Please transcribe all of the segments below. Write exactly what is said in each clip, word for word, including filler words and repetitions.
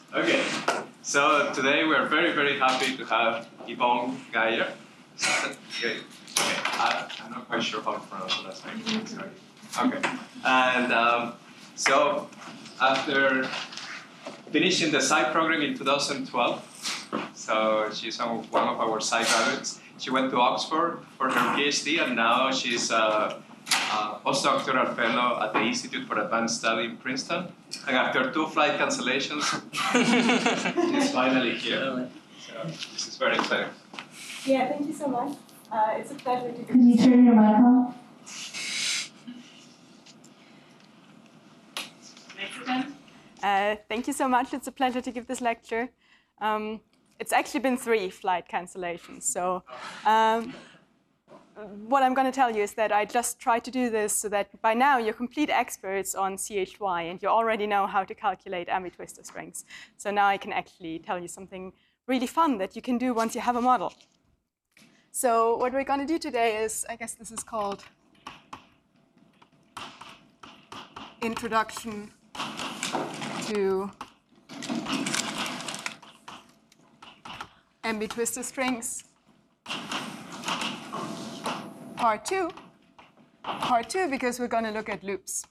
Okay, so today we're very, very happy to have Yvonne Geyer. Okay, okay. I, I'm not quite sure how to pronounce the last name. Sorry. Okay, and um, so after finishing the SCI program in two thousand twelve, so she's one of our SCI graduates. She went to Oxford for her PhD, and now she's a, a postdoctoral fellow at the Institute for Advanced Study in Princeton. And after two flight cancellations, she's finally here. So this is very exciting. Yeah, thank you so much. Uh, it's a pleasure to. Can you turn your mic on? Uh, thank you so much. It's a pleasure to give this lecture. Um, it's actually been three flight cancellations. So um, what I'm going to tell you is that I just tried to do this so that by now you're complete experts on C H Y and you already know how to calculate ambitwistor strings. So now I can actually tell you something really fun that you can do once you have a model. So what we're going to do today is, I guess this is called Introduction to ambitwistor strings, part two. Part two, because we're going to look at loops.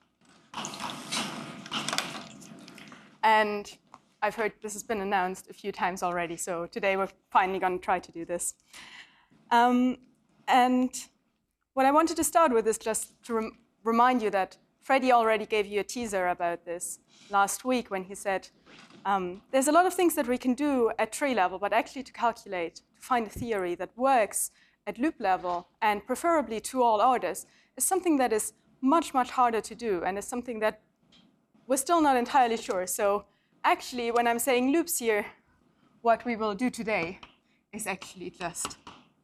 And I've heard this has been announced a few times already, so today we're finally going to try to do this. Um, and what I wanted to start with is just to rem remind you that Freddie already gave you a teaser about this last week when he said, um, there's a lot of things that we can do at tree level, but actually to calculate, to find a theory that works at loop level, and preferably to all orders, is something that is much, much harder to do, and is something that we're still not entirely sure. So actually, when I'm saying loops here, what we will do today is actually just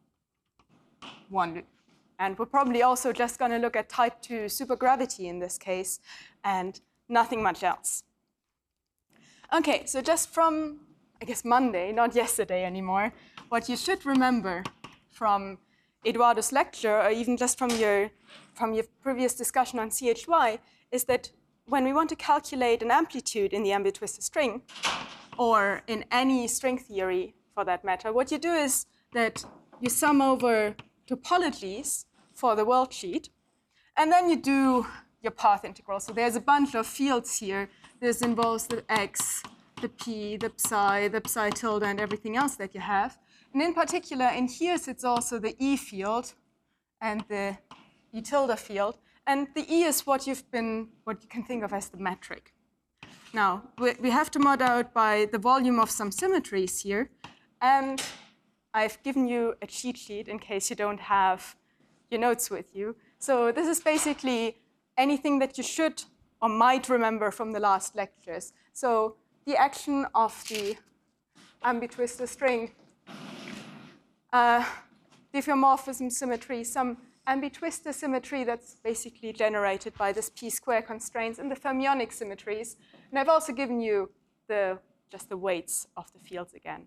one loop. And we're probably also just going to look at type two supergravity in this case, and nothing much else. OK, so just from, I guess, Monday, not yesterday anymore, what you should remember from Eduardo's lecture, or even just from your, from your previous discussion on C H Y, is that when we want to calculate an amplitude in the ambitwistor string, or in any string theory for that matter, what you do is that you sum over topologies for the world sheet, and then you do your path integral. So there's a bunch of fields here. This involves the x, the p, the psi, the psi tilde, and everything else that you have. And in particular, in here sits also the E field and the E tilde field. And the E is what you've been, what you can think of as the metric. Now, we have to mod out by the volume of some symmetries here. And I've given you a cheat sheet in case you don't have your notes with you. So this is basically anything that you should or might remember from the last lectures. So the action of the ambitwistor string, uh, diffeomorphism symmetry, some ambitwistor symmetry that's basically generated by this p-square constraints, and the fermionic symmetries. And I've also given you the, just the weights of the fields again.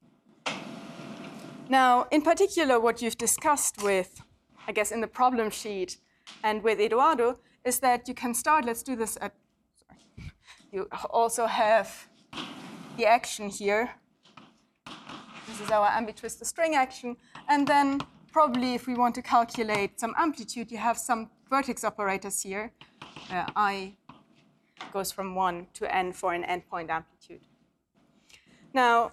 Now, in particular, what you've discussed with, I guess, in the problem sheet and with Eduardo, is that you can start, let's do this at, sorry. You also have the action here. This is our ambitwistor string action. And then probably if we want to calculate some amplitude, you have some vertex operators here. Uh, I goes from one to n for an endpoint amplitude. Now,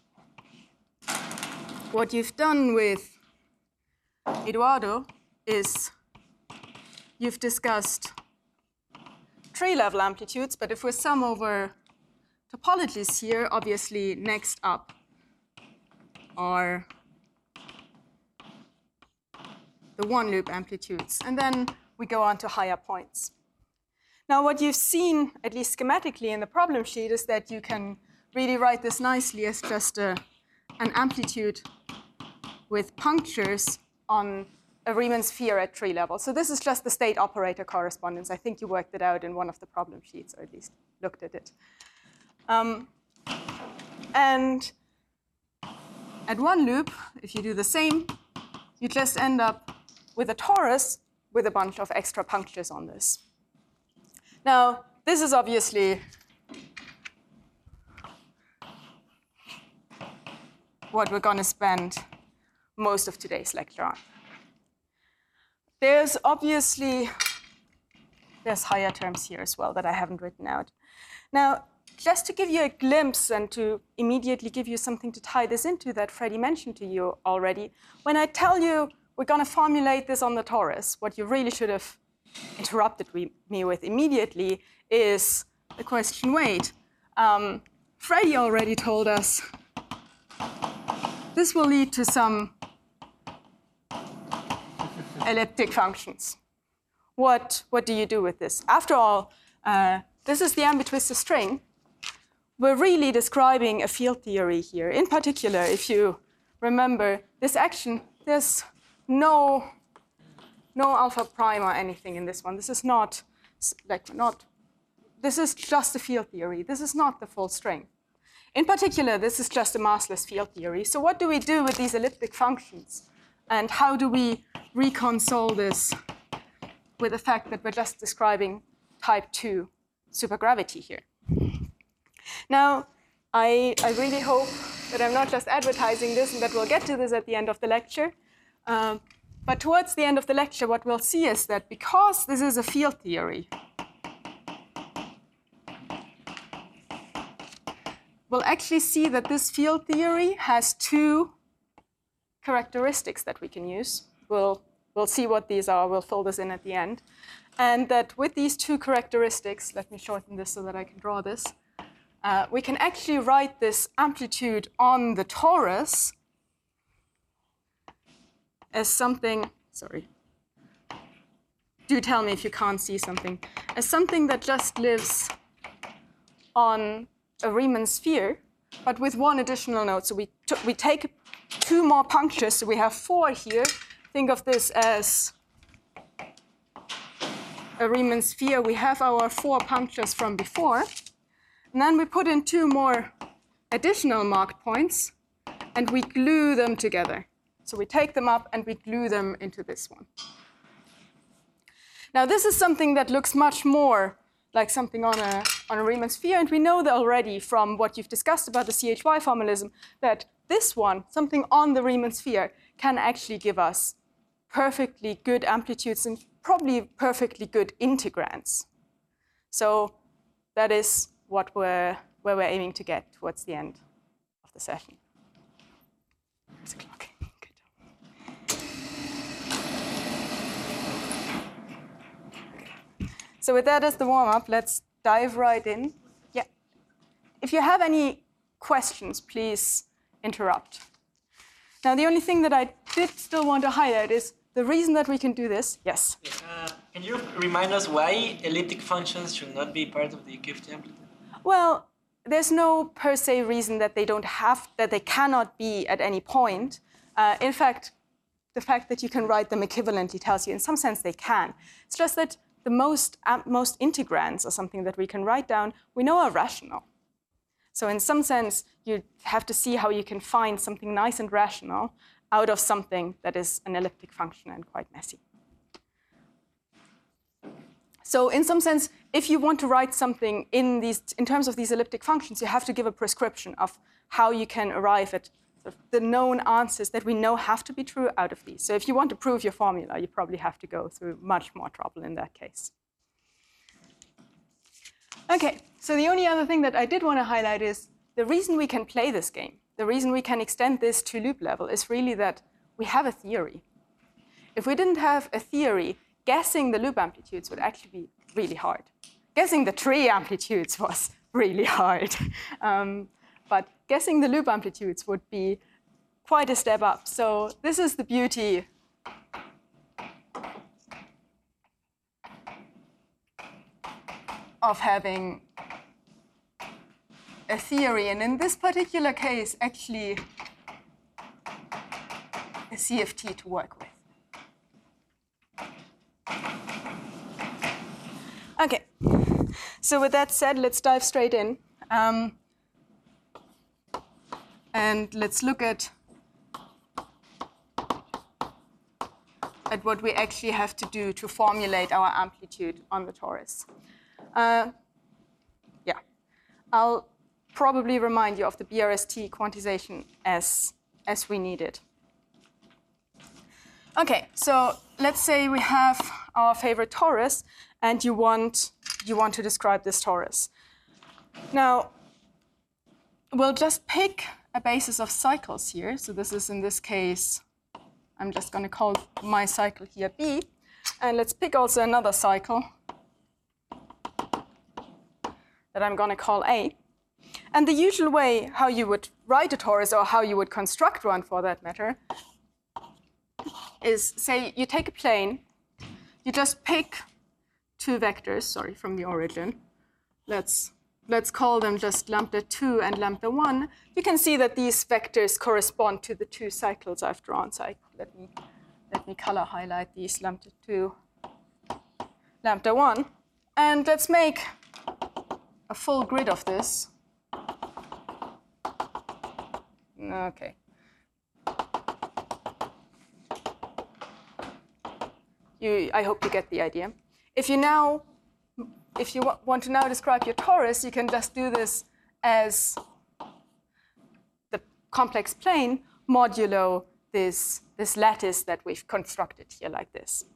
what you've done with Eduardo is you've discussed tree-level amplitudes, but if we sum over topologies here, obviously next up are the one-loop amplitudes. And then we go on to higher points. Now, what you've seen, at least schematically in the problem sheet, is that you can really write this nicely as just a, an amplitude with punctures on a Riemann sphere at tree level. So this is just the state operator correspondence. I think you worked it out in one of the problem sheets, or at least looked at it. Um, and at one loop, if you do the same, you just end up with a torus with a bunch of extra punctures on this. Now, this is obviously what we're going to spend most of today's lecture on. There's obviously, there's higher terms here as well that I haven't written out. Now, just to give you a glimpse and to immediately give you something to tie this into that Freddie mentioned to you already, when I tell you we're going to formulate this on the torus, what you really should have interrupted me with immediately is the question, wait, um, Freddie already told us this will lead to some elliptic functions. What, what do you do with this? After all, uh, this is the ambitwistor string. We're really describing a field theory here. In particular, if you remember this action, there's no, no alpha prime or anything in this one. This is not, like, not, this is just a field theory. This is not the full string. In particular, this is just a massless field theory. So what do we do with these elliptic functions? And how do we reconcile this with the fact that we're just describing type two supergravity here? Now, I, I really hope that I'm not just advertising this and that we'll get to this at the end of the lecture. Um, but towards the end of the lecture, what we'll see is that because this is a field theory, we'll actually see that this field theory has two characteristics that we can use. We'll, we'll see what these are. We'll fill this in at the end. And that with these two characteristics, let me shorten this so that I can draw this, uh, we can actually write this amplitude on the torus as something, sorry, do tell me if you can't see something, as something that just lives on a Riemann sphere, but with one additional node. So we, we take two more punctures, so we have four here. Think of this as a Riemann sphere. We have our four punctures from before, and then we put in two more additional marked points, and we glue them together. So we take them up and we glue them into this one. Now this is something that looks much more like something on a, on a Riemann sphere, and we know that already from what you've discussed about the C H Y formalism that this one, something on the Riemann sphere, can actually give us perfectly good amplitudes and probably perfectly good integrands. So that is what we're, where we're aiming to get towards the end of the session. There's a clock. Good. So with that as the warm-up, let's dive right in. Yeah. If you have any questions, please interrupt. Now, the only thing that I did still want to highlight is the reason that we can do this. Yes? Uh, can you remind us why elliptic functions should not be part of the Q F T amplitude? Well, there's no per se reason that they don't have, that they cannot be at any point. Uh, in fact, the fact that you can write them equivalently tells you in some sense they can. It's just that the most, um, most integrands are something that we can write down, we know are rational. So in some sense, you have to see how you can find something nice and rational out of something that is an elliptic function and quite messy. So in some sense, if you want to write something in, these, in terms of these elliptic functions, you have to give a prescription of how you can arrive at sort of the known answers that we know have to be true out of these. So if you want to prove your formula, you probably have to go through much more trouble in that case. OK, so the only other thing that I did want to highlight is the reason we can play this game, the reason we can extend this to loop level is really that we have a theory. If we didn't have a theory, guessing the loop amplitudes would actually be really hard. Guessing the tree amplitudes was really hard. Um, but guessing the loop amplitudes would be quite a step up. So this is the beauty of having a theory, and in this particular case, actually a C F T to work with. OK, so with that said, let's dive straight in. Um, and let's look at, at what we actually have to do to formulate our amplitude on the torus. Uh, yeah, I'll probably remind you of the B R S T quantization as as we need it. Okay, so let's say we have our favorite torus, and you want, you want to describe this torus. Now, we'll just pick a basis of cycles here. So this is, in this case, I'm just going to call my cycle here B. And let's pick also another cycle that I'm going to call A. And the usual way how you would write a torus, or how you would construct one for that matter, is, say, you take a plane, you just pick two vectors, sorry, from the origin. Let's, let's call them just lambda two and lambda one. You can see that these vectors correspond to the two cycles I've drawn. So I, let me, let me color highlight these, lambda two, lambda one. And let's make a full grid of this. Okay. You, I hope you get the idea. If you now, if you want to now describe your torus, you can just do this as the complex plane modulo this, this lattice that we've constructed here like this.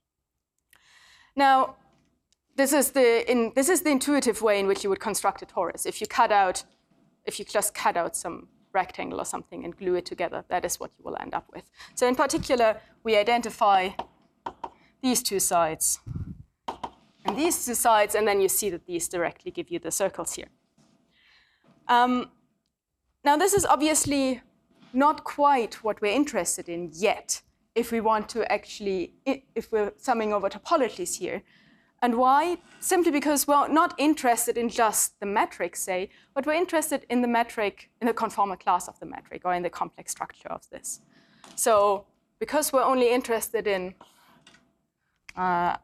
Now, this is the in, this is the intuitive way in which you would construct a torus. If you cut out, if you just cut out some rectangle or something and glue it together, that is what you will end up with. So in particular, we identify these two sides and these two sides, and then you see that these directly give you the circles here. Um, now, this is obviously not quite what we're interested in yet, if we want to actually, if we're summing over topologies here. And why? Simply because we're not interested in just the metric, say, but we're interested in the metric, in the conformal class of the metric, or in the complex structure of this. So because we're only interested in uh,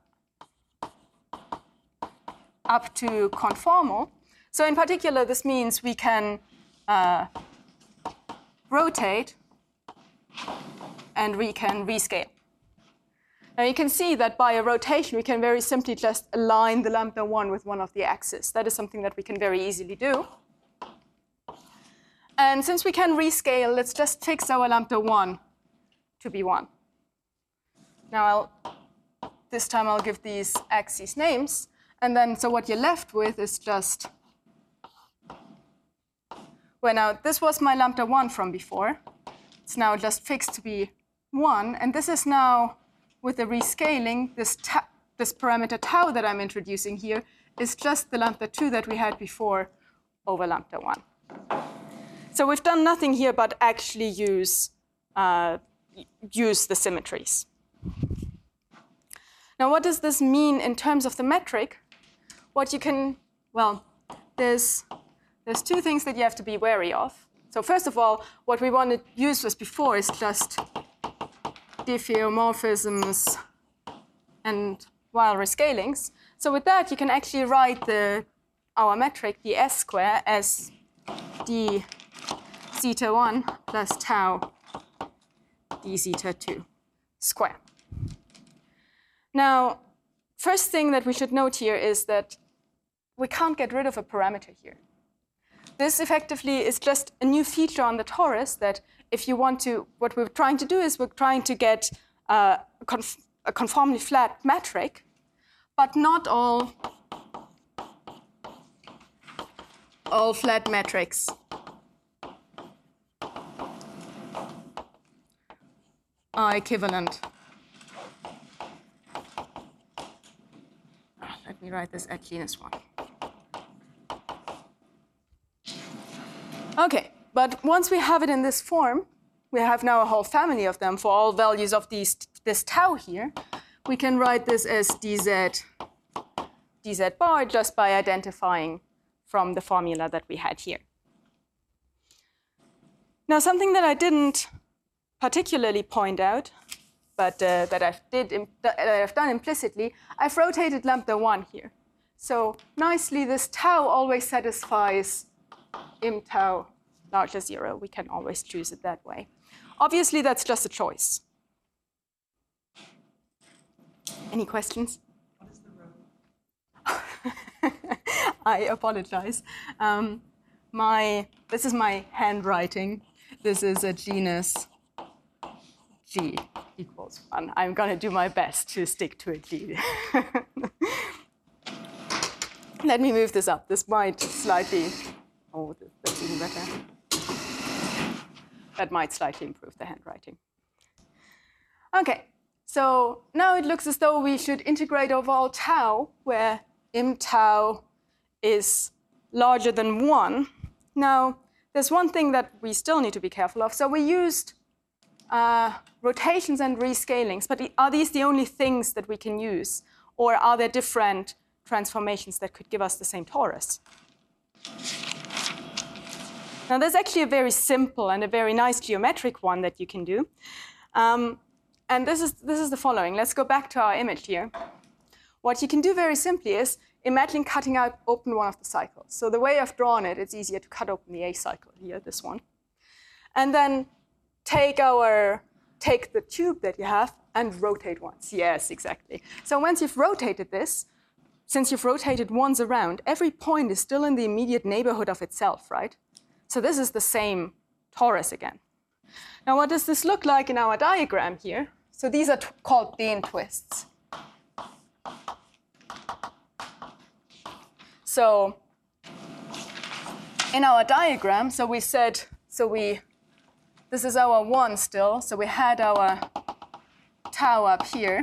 up to conformal, so in particular, this means we can uh, rotate and we can rescale. Now you can see that by a rotation, we can very simply just align the lambda one with one of the axes. That is something that we can very easily do. And since we can rescale, let's just fix our lambda one to be one. Now, I'll, this time I'll give these axes names. And then, so what you're left with is just, well, now this was my lambda one from before. It's now just fixed to be one. And this is now, with the rescaling, this, ta this parameter tau that I'm introducing here is just the lambda two that we had before over lambda one. So we've done nothing here but actually use, uh, use the symmetries. Now, what does this mean in terms of the metric? What you can, well, there's, there's two things that you have to be wary of. So first of all, what we want to use was before is just diffeomorphisms and while rescalings. So with that, you can actually write the, our metric, the S square, as d zeta one plus tau d zeta two square. Now, first thing that we should note here is that we can't get rid of a parameter here. This effectively is just a new feature on the torus that if you want to, what we're trying to do is we're trying to get uh, a, conf a conformally flat metric, but not all, all flat metrics are equivalent. Let me write this at genus one. Okay, but once we have it in this form, we have now a whole family of them for all values of these, this tau here. We can write this as dz, dz bar just by identifying from the formula that we had here. Now, something that I didn't particularly point out, but uh, that, I've did that I've done implicitly, I've rotated lambda one here. So nicely, this tau always satisfies im tau larger zero. We can always choose it that way. Obviously, that's just a choice. Any questions? What is the row? I apologize. Um, my, this is my handwriting. this is a genus G equals one. I'm going to do my best to stick to a G. Let me move this up. This might slightly, oh, that's even better. That might slightly improve the handwriting. Okay, so now it looks as though we should integrate over all tau, where m tau is larger than one. Now, there's one thing that we still need to be careful of. So we used uh, rotations and rescalings, but are these the only things that we can use? Or are there different transformations that could give us the same torus? Now, there's actually a very simple and a very nice geometric one that you can do. Um, and this is, this is the following. Let's go back to our image here. What you can do very simply is imagine cutting out open one of the cycles. So the way I've drawn it, it's easier to cut open the A cycle here, this one. And then take our, take the tube that you have and rotate once. Yes, exactly. So once you've rotated this, since you've rotated once around, every point is still in the immediate neighborhood of itself, right? So this is the same torus again. Now, what does this look like in our diagram here? So these are called Dehn twists. So in our diagram, so we said, so we, this is our one still. So we had our tau up here.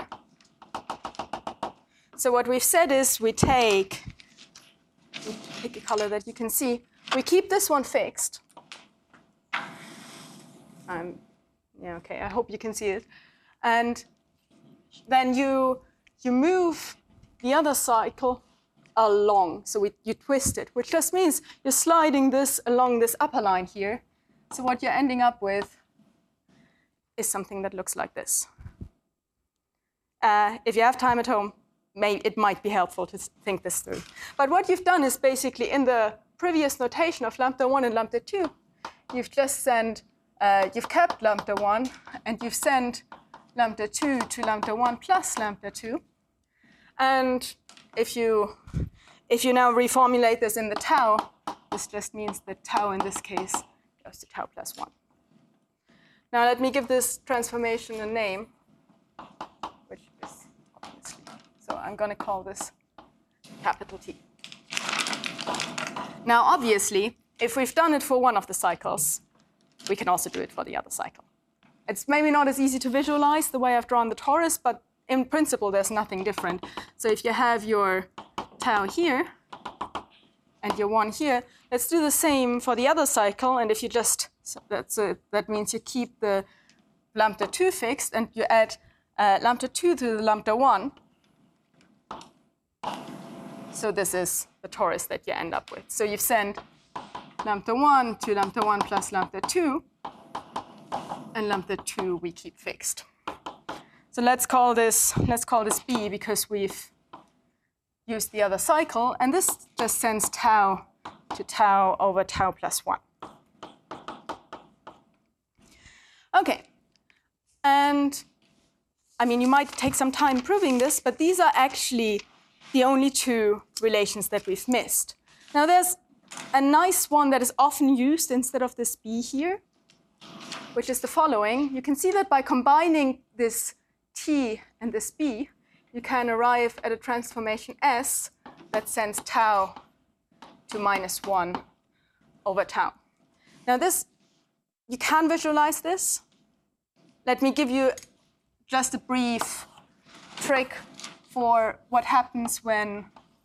So what we've said is we take, we pick a color that you can see. We keep this one fixed. Um, yeah, okay, I hope you can see it. And then you, you move the other cycle along. So we, you twist it, which just means you're sliding this along this upper line here. So what you're ending up with is something that looks like this. Uh, if you have time at home, may, it might be helpful to think this through. But what you've done is basically in the previous notation of lambda one and lambda two, you've just sent, uh, you've kept lambda one, and you've sent lambda two to lambda one plus lambda two. And if you, if you now reformulate this in the tau, this just means that tau in this case goes to tau plus one. Now let me give this transformation a name, which is obviously, so I'm going to call this capital T. Now obviously, if we've done it for one of the cycles, we can also do it for the other cycle. It's maybe not as easy to visualize the way I've drawn the torus, but in principle, there's nothing different. So if you have your tau here and your one here, let's do the same for the other cycle. And if you just, so that's a, that means you keep the lambda two fixed and you add uh, lambda two to the lambda one. So this is the torus that you end up with. So you've sent lambda one to lambda one plus lambda two, and lambda two we keep fixed. So let's call this, let's call this B because we've used the other cycle. And this just sends tau to tau over tau plus one. OK. And I mean, you might take some time proving this, but these are actually the only two relations that we've missed. Now, there's a nice one that is often used instead of this B here, which is the following. You can see that by combining this T and this B, you can arrive at a transformation S that sends tau to minus one over tau. Now this, you can visualize this. Let me give you just a brief trick for what happens when,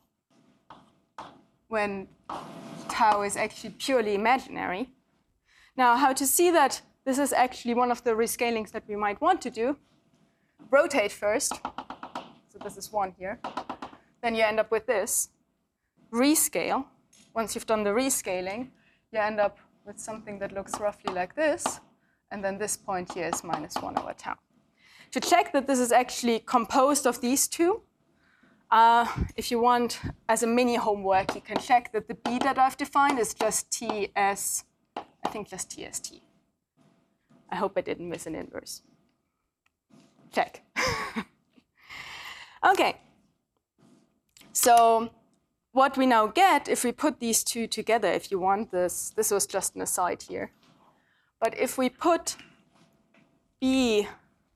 when tau is actually purely imaginary. Now, how to see that this is actually one of the rescalings that we might want to do. Rotate first, so this is one here. Then you end up with this. Rescale. Once you've done the rescaling, you end up with something that looks roughly like this. And then this point here is minus one over tau. To check that this is actually composed of these two, uh, if you want, as a mini homework, you can check that the B that I've defined is just T S, I think just T S T. I hope I didn't miss an inverse. Check. OK. So what we now get, if we put these two together, if you want this, this was just an aside here. But if we put B,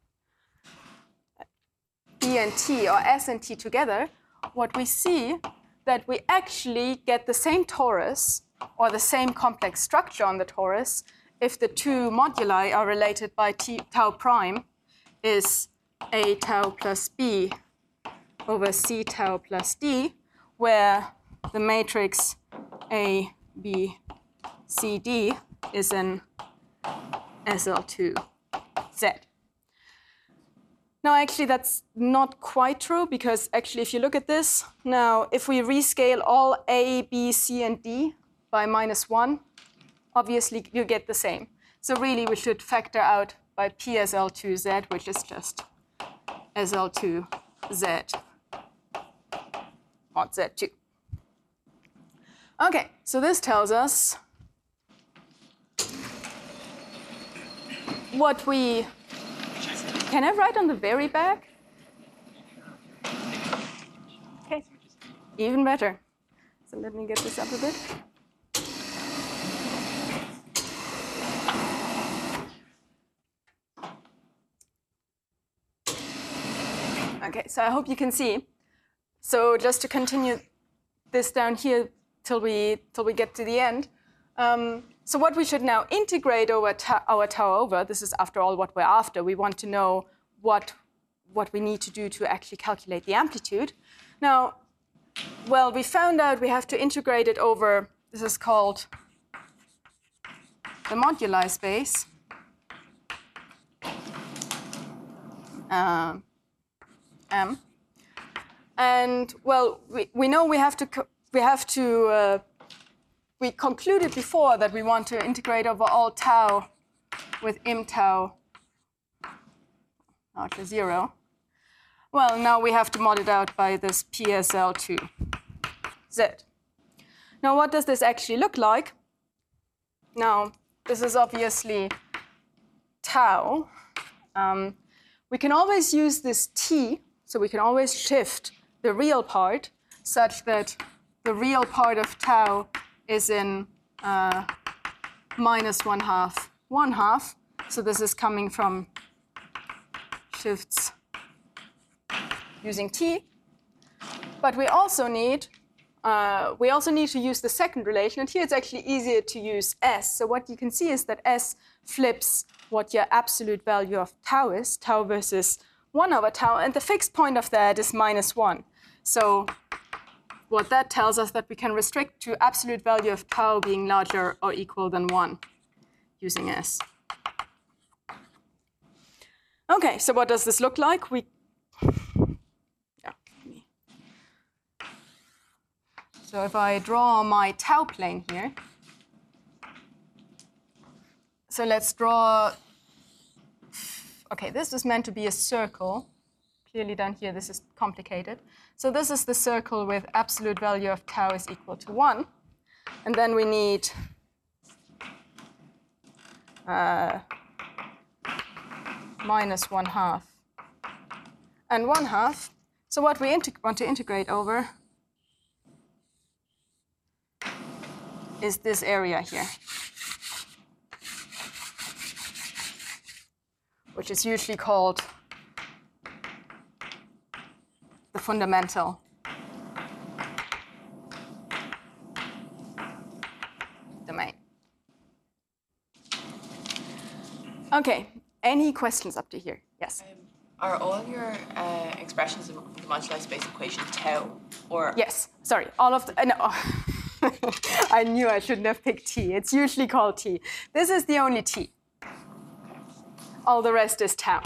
B and T, or S and T together, what we see that we actually get the same torus, or the same complex structure on the torus, if the two moduli are related by t, tau prime is A tau plus B over C tau plus D, where the matrix A, B, C, D is an S L two Z. Now, actually, that's not quite true, because actually, if you look at this, now, if we rescale all A, B, C, and D by minus one, obviously, you get the same. So really, we should factor out by P S L two Z, which is just S L two Z mod Z two. OK, so this tells us what we... Can I write on the very back? OK, even better. So let me get this up a bit. OK, so I hope you can see. So just to continue this down here till we, till we get to the end. Um, so what we should now integrate over ta our tau over, this is after all what we're after. We want to know what, what we need to do to actually calculate the amplitude. Now, well, we found out we have to integrate it over, this is called the moduli space. Uh, M. And, well, we, we know we have to, we have to uh, we concluded before that we want to integrate over all tau with im tau not to zero. Well, now we have to mod it out by this P S L two Z. Now, what does this actually look like? Now, this is obviously tau. Um, we can always use this T, so we can always shift the real part such that the real part of tau is in uh, minus one half, one half. So this is coming from shifts using T. But we also need, uh, we also need to use the second relation. And here it's actually easier to use S. So what you can see is that S flips what your absolute value of tau is, tau versus one over tau. And the fixed point of that is minus one. So what that tells us that we can restrict to absolute value of tau being larger or equal than one using S. OK, so what does this look like? We, yeah. So if I draw my tau plane here, so let's draw, OK, this is meant to be a circle. Clearly down here, this is complicated. So this is the circle with absolute value of tau is equal to one. And then we need uh, minus one half and one half. So what we want to integrate over is this area here, which is usually called the fundamental domain. OK, any questions up to here? Yes? Um, are all your uh, expressions of the moduli space equation tau? Or yes, sorry, all of the, uh, no. I knew I shouldn't have picked T. It's usually called T. This is the only T. All the rest is tau.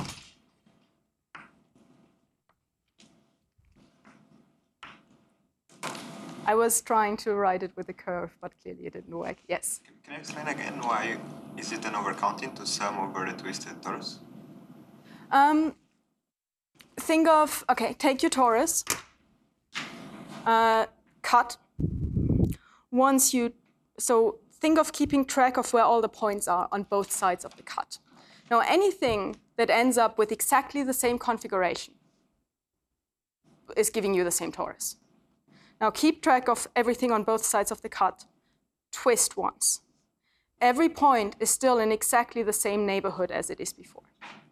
I was trying to write it with a curve, but clearly it didn't work. Yes? Can you explain again why is it an overcounting to sum over the twisted torus? Um, think of, OK, take your torus, uh, cut. Once you, so think of keeping track of where all the points are on both sides of the cut. Now, anything that ends up with exactly the same configuration is giving you the same torus. Now keep track of everything on both sides of the cut, twist once. every point is still in exactly the same neighborhood as it is before.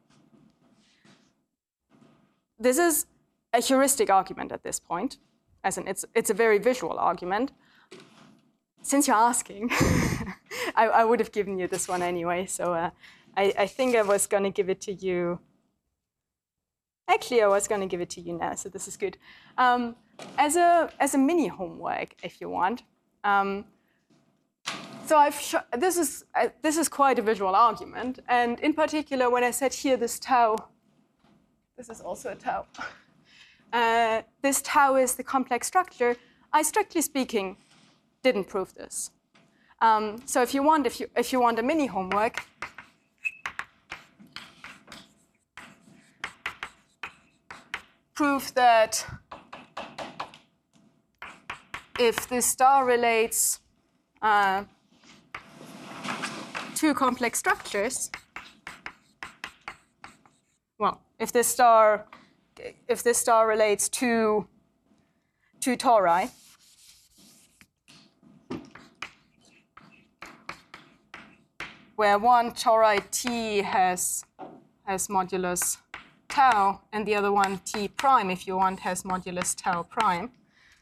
This is a heuristic argument at this point, as in it's, it's a very visual argument. Since you're asking, I, I would have given you this one anyway, so uh, I, I think I was going to give it to you. Actually, I was going to give it to you now, so this is good. Um, as a as a mini homework, if you want. Um, so I've this is uh, this is quite a visual argument, and in particular, when I said here this tau, this is also a tau. Uh, this tau is the complex structure. I, strictly speaking, didn't prove this. Um, so if you want, if you if you want a mini homework, prove that if this star relates uh, two complex structures, well, if this star if this star relates to two tori, where one tori t has has modulus tau, and the other one t prime, if you want, has modulus tau prime,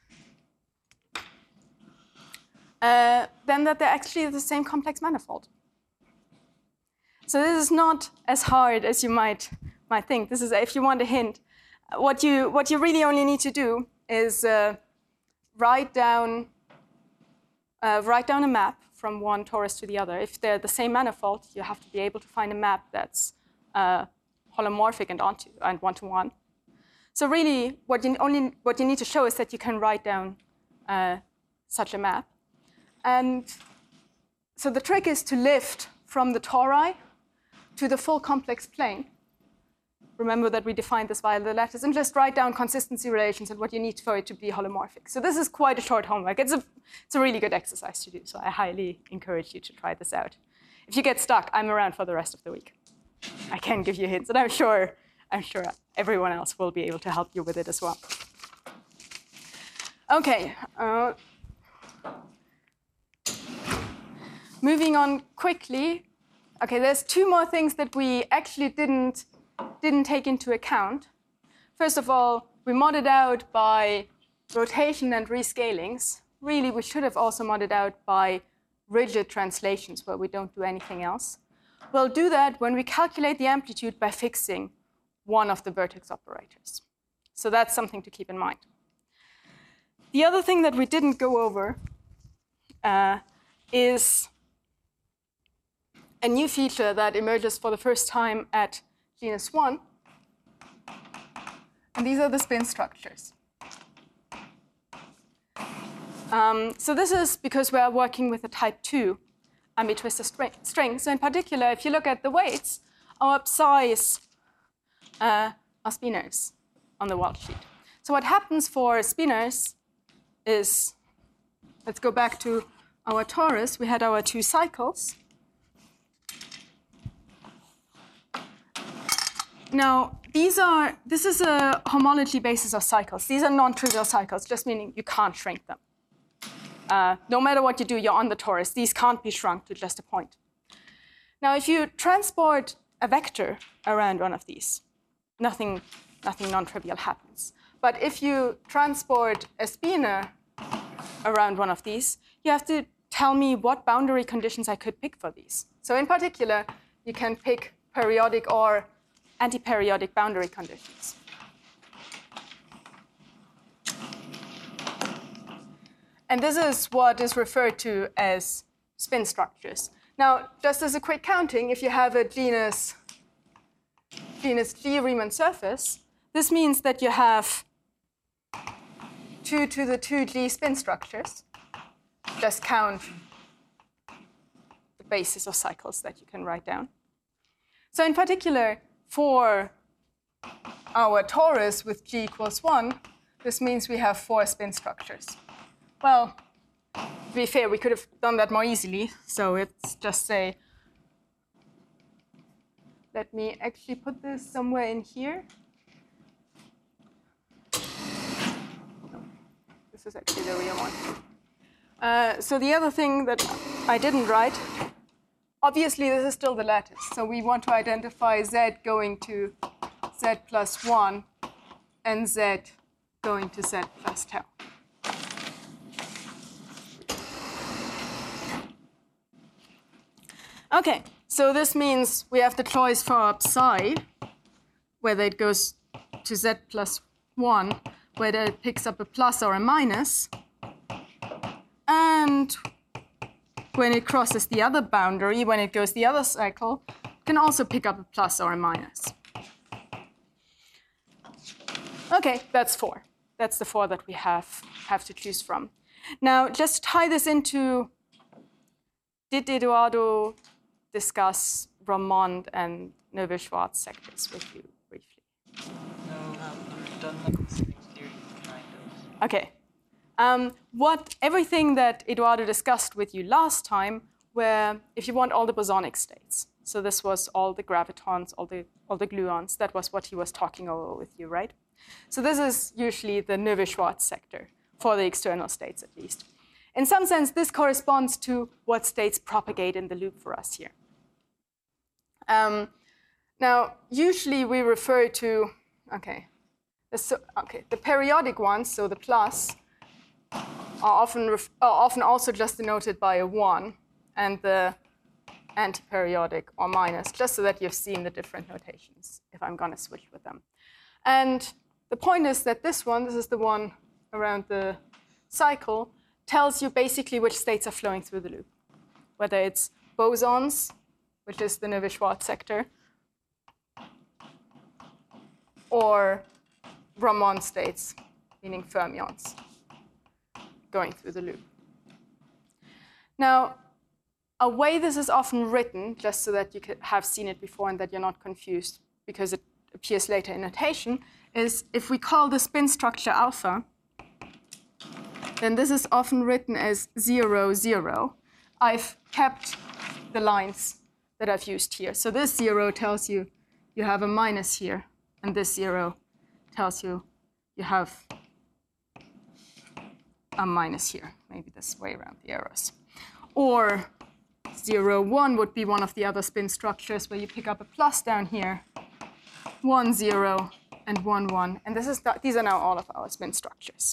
uh, then that they're actually the same complex manifold. So this is not as hard as you might might think. This is, if you want a hint, what you what you really only need to do is uh, write down uh, write down a map from one torus to the other. If they're the same manifold, you have to be able to find a map that's uh, holomorphic and onto and one-to-one. So really, what you only what you need to show is that you can write down uh, such a map. And so the trick is to lift from the tori to the full complex plane. Remember that we defined this via the lattice, and just write down consistency relations and what you need for it to be holomorphic. So this is quite a short homework. It's a, it's a really good exercise to do, so I highly encourage you to try this out. If you get stuck, I'm around for the rest of the week. I can give you hints, and I'm sure, I'm sure everyone else will be able to help you with it as well. Okay. Uh, moving on quickly. Okay, there's two more things that we actually didn't didn't take into account. First of all, we modded out by rotation and rescalings. Really, we should have also modded out by rigid translations where we don't do anything else. We'll do that when we calculate the amplitude by fixing one of the vertex operators. So that's something to keep in mind. The other thing that we didn't go over uh, is a new feature that emerges for the first time at genus one. And these are the spin structures. Um, so this is because we are working with a type two ambitwistor string. string. So in particular, if you look at the weights, our psi's uh, are spinors on the world sheet. So what happens for spinors is, let's go back to our torus. We had our two cycles. Now, these are, this is a homology basis of cycles. These are non-trivial cycles, just meaning you can't shrink them. Uh, no matter what you do, you're on the torus. These can't be shrunk to just a point. Now, if you transport a vector around one of these, nothing, nothing non-trivial happens. But if you transport a spinor around one of these, you have to tell me what boundary conditions I could pick for these. So in particular, you can pick periodic or antiperiodic boundary conditions. And this is what is referred to as spin structures. Now, just as a quick counting, if you have a genus, genus G Riemann surface, this means that you have two to the two G spin structures. Just count the basis of cycles that you can write down. So in particular, for our torus with G equals one, this means we have four spin structures. Well, to be fair, we could have done that more easily. So it's just say, let me actually put this somewhere in here. No, this is actually the real one. Uh, so the other thing that I didn't write obviously, this is still the lattice. So we want to identify z going to z plus one and z going to z plus tau. OK, so this means we have the choice for our psi, whether it goes to z plus one, whether it picks up a plus or a minus. And when it crosses the other boundary, when it goes the other cycle, it can also pick up a plus or a minus. OK, that's four. That's the four that we have, have to choose from. Now, just tie this into, did Eduardo discuss Ramond and Neveu-Schwarz sectors with you briefly? No, we've done like specific theory, kind of. OK. Um, what everything that Eduardo discussed with you last time were, if you want, all the bosonic states. So this was all the gravitons, all the all the gluons. That was what he was talking over with you, right? So this is usually the Neveu-Schwarz sector for the external states, at least. In some sense, this corresponds to what states propagate in the loop for us here. Um, now, usually we refer to okay, the, so, okay, the periodic ones, so the plus. Are often, ref are often also just denoted by a one, and the antiperiodic or minus, just so that you've seen the different notations, if I'm going to switch with them. And the point is that this one, this is the one around the cycle, tells you basically which states are flowing through the loop, whether it's bosons, which is the Neveu-Schwarz sector, or Ramond states, meaning fermions, going through the loop. Now, a way this is often written, just so that you could have seen it before and that you're not confused because it appears later in notation, is if we call the spin structure alpha, then this is often written as zero, zero. I've kept the lines that I've used here. So this zero tells you you have a minus here, and this zero tells you you have a minus here, maybe this way around the arrows. Or zero, one would be one of the other spin structures where you pick up a plus down here, one, zero, and one, one. And this is the, these are now all of our spin structures.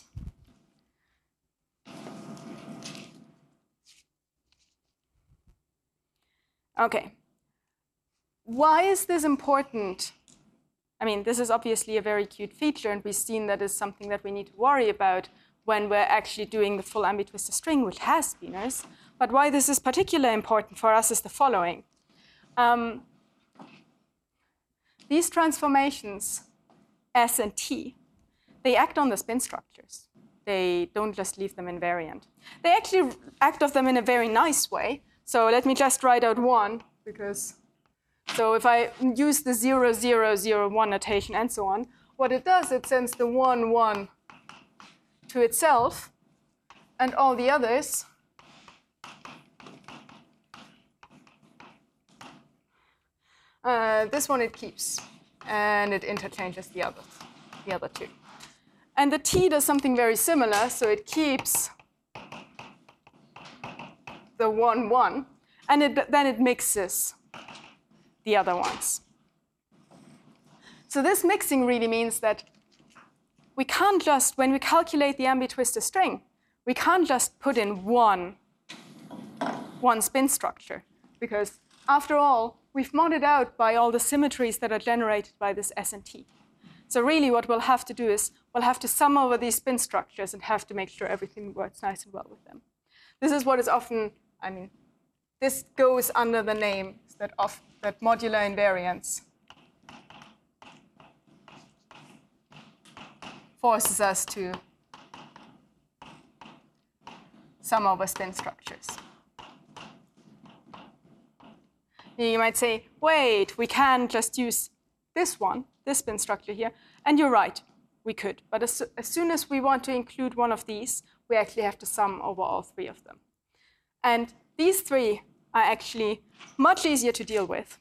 OK. Why is this important? I mean, this is obviously a very cute feature, and we've seen that is something that we need to worry about when we're actually doing the full ambitwistor string, which has spinors. But why this is particularly important for us is the following. Um, these transformations, S and T, they act on the spin structures. They don't just leave them invariant. They actually act on them in a very nice way. So let me just write out one, because so if I use the zero, zero, zero, one notation and so on, what it does, it sends the one, one to itself, and all the others uh, this one it keeps, and it interchanges the others, the other two. And the T does something very similar, so it keeps the one, one, and it, then it mixes the other ones. So this mixing really means that we can't just, when we calculate the ambitwistor string, we can't just put in one, one spin structure, because after all, we've modded out by all the symmetries that are generated by this S and T. So really what we'll have to do is we'll have to sum over these spin structures and have to make sure everything works nice and well with them. This is what is often, I mean, this goes under the name that, of, that modular invariance forces us to sum over spin structures. You might say, wait, we can just use this one, this spin structure here. And you're right, we could. But as, as soon as we want to include one of these, we actually have to sum over all three of them. And these three are actually much easier to deal with.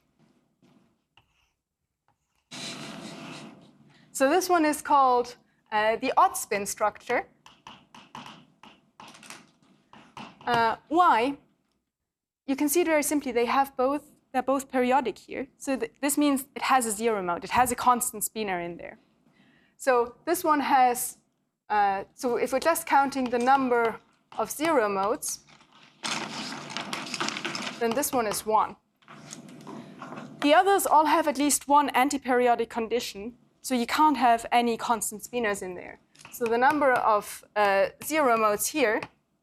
So this one is called uh, the odd spin structure. Uh, why? you can see it very simply. They have both, they're both periodic here. So th this means it has a zero mode. It has a constant spinor in there. So this one has, uh, so if we're just counting the number of zero modes, then this one is one. The others all have at least one antiperiodic condition, so you can't have any constant spinors in there. So the number of uh, zero modes here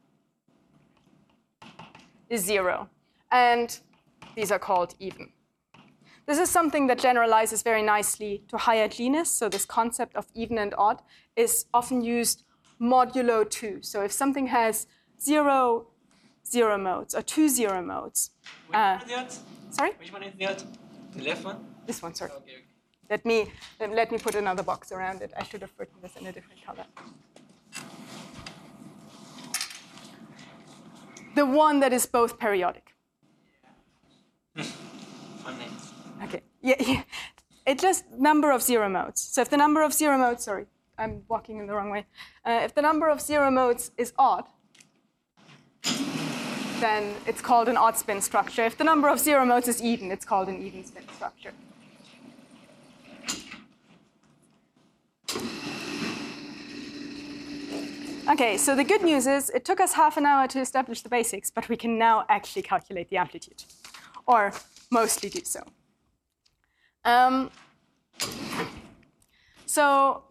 is zero. And these are called even. This is something that generalizes very nicely to higher genus. So this concept of even and odd is often used modulo two. So if something has zero zero modes or two zero modes. Which uh, one is the odd? Sorry? Which one is the odd? The left one? This one, sorry. Okay, okay. Let me, let me put another box around it. I should have written this in a different color. The one that is both periodic. Funny. Okay, yeah, yeah. It's just number of zero modes. So if the number of zero modes, sorry, I'm walking in the wrong way. Uh, if the number of zero modes is odd, then it's called an odd spin structure. If the number of zero modes is even, it's called an even spin structure. Okay, so the good news is it took us half an hour to establish the basics, but we can now actually calculate the amplitude, or mostly do so. Um, so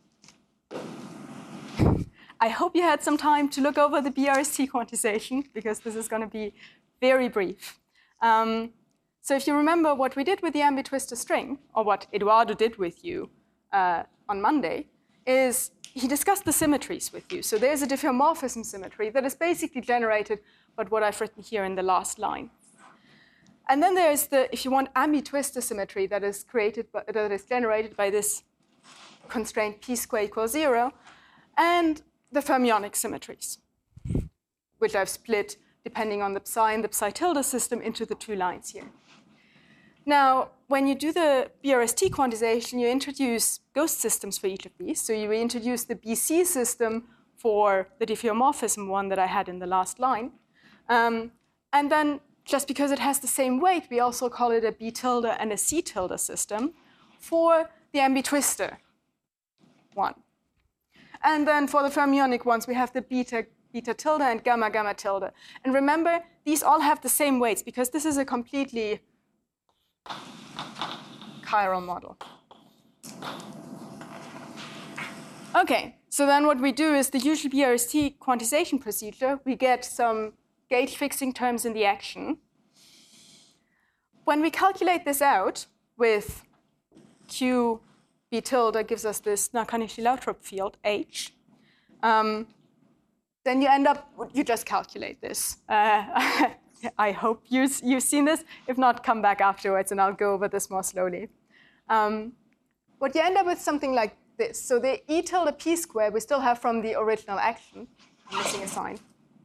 I hope you had some time to look over the B R S T quantization, because this is going to be very brief. Um, so if you remember what we did with the ambitwister string, or what Eduardo did with you uh, on Monday, is he discussed the symmetries with you. So there's a diffeomorphism symmetry that is basically generated by what I've written here in the last line. And then there's the, if you want, ambitwister symmetry that is created, by, that is generated by this constraint p squared equals zero, and the fermionic symmetries, which I've split, depending on the psi and the psi tilde system, into the two lines here. Now, when you do the B R S T quantization, you introduce ghost systems for each of these. So you introduce the B C system for the diffeomorphism one that I had in the last line. Um, and then, just because it has the same weight, we also call it a B tilde and a C tilde system for the ambitwister one. And then for the fermionic ones, we have the beta, beta tilde and gamma, gamma tilde. And remember, these all have the same weights, because this is a completely chiral model. Okay, so then what we do is the usual B R S T quantization procedure. We get some gauge fixing terms in the action. When we calculate this out with Q B tilde gives us this Narkanishi-Lautrup field, H, um, then you end up, you just calculate this. Uh, I hope you, you've seen this. If not, come back afterwards and I'll go over this more slowly. Um, but you end up with something like this. So the E tilde P squared we still have from the original action. I'm missing a sign.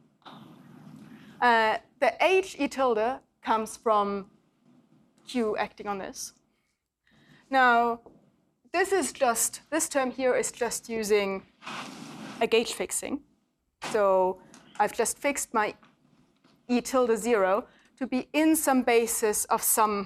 Uh, the H E tilde comes from Q acting on this. Now, this is just, this term here is just using a gauge fixing. So I've just fixed my E tilde zero to be in some basis of some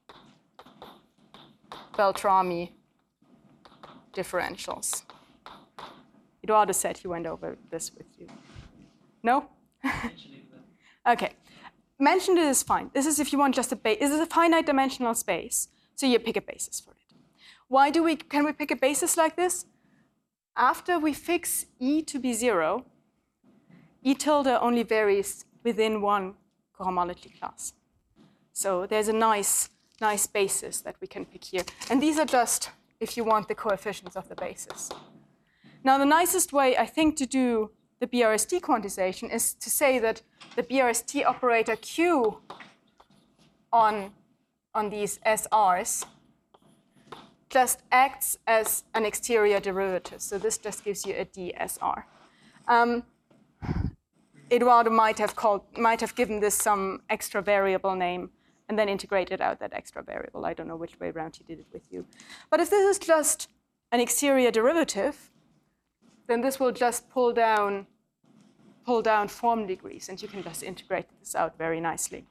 Beltrami differentials. Eduardo said he went over this with you. No? Okay. Mentioned it is fine. This is if you want just a base. This is a finite dimensional space, so you pick a basis for it. Why do we, can we pick a basis like this? After we fix E to be zero, E tilde only varies within one cohomology class. So there's a nice, nice basis that we can pick here. And these are just, if you want, the coefficients of the basis. Now, the nicest way, I think, to do the B R S T quantization is to say that the B R S T operator Q on, on these S Rs just acts as an exterior derivative. So this just gives you a D S R. Um, Eduardo might have called, might have given this some extra variable name and then integrated out that extra variable. I don't know which way around he did it with you. But if this is just an exterior derivative, then this will just pull down pull down form degrees, and you can just integrate this out very nicely.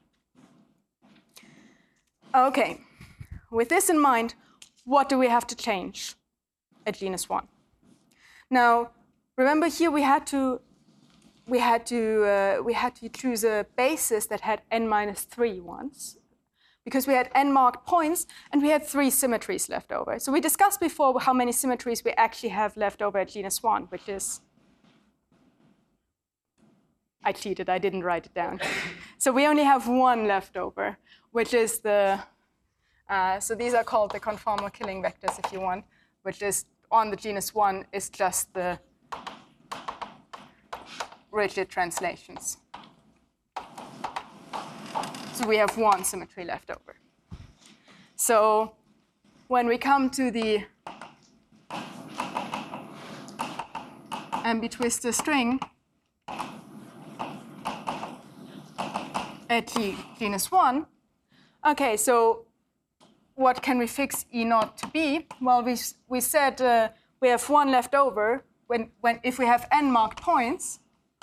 Okay, with this in mind, what do we have to change at genus one? Now, remember here we had to we had to uh, we had to choose a basis that had n minus three ones, because we had n marked points and we had three symmetries left over. So we discussed before how many symmetries we actually have left over at genus one, which is, I cheated, I didn't write it down. So we only have one left over, which is the, uh, so these are called the conformal killing vectors if you want, which is on the genus one is just the rigid translations. So we have one symmetry left over. So when we come to the ambitwistor string at G, genus one, okay, so what can we fix E naught to be? Well, we, we said uh, we have one left over when, when if we have n marked points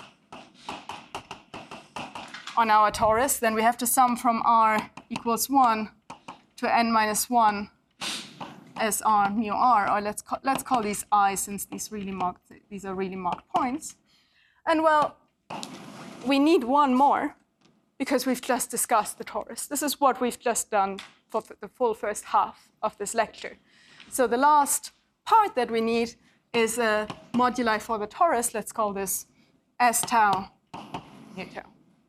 on our torus, then we have to sum from R equals one to n minus one as R mu R, or let's call, let's call these I since these really marked these are really marked points. And well, we need one more because we've just discussed the torus. This is what we've just done for the full first half of this lecture. So the last part that we need is a moduli for the torus. Let's call this S tau mu tau.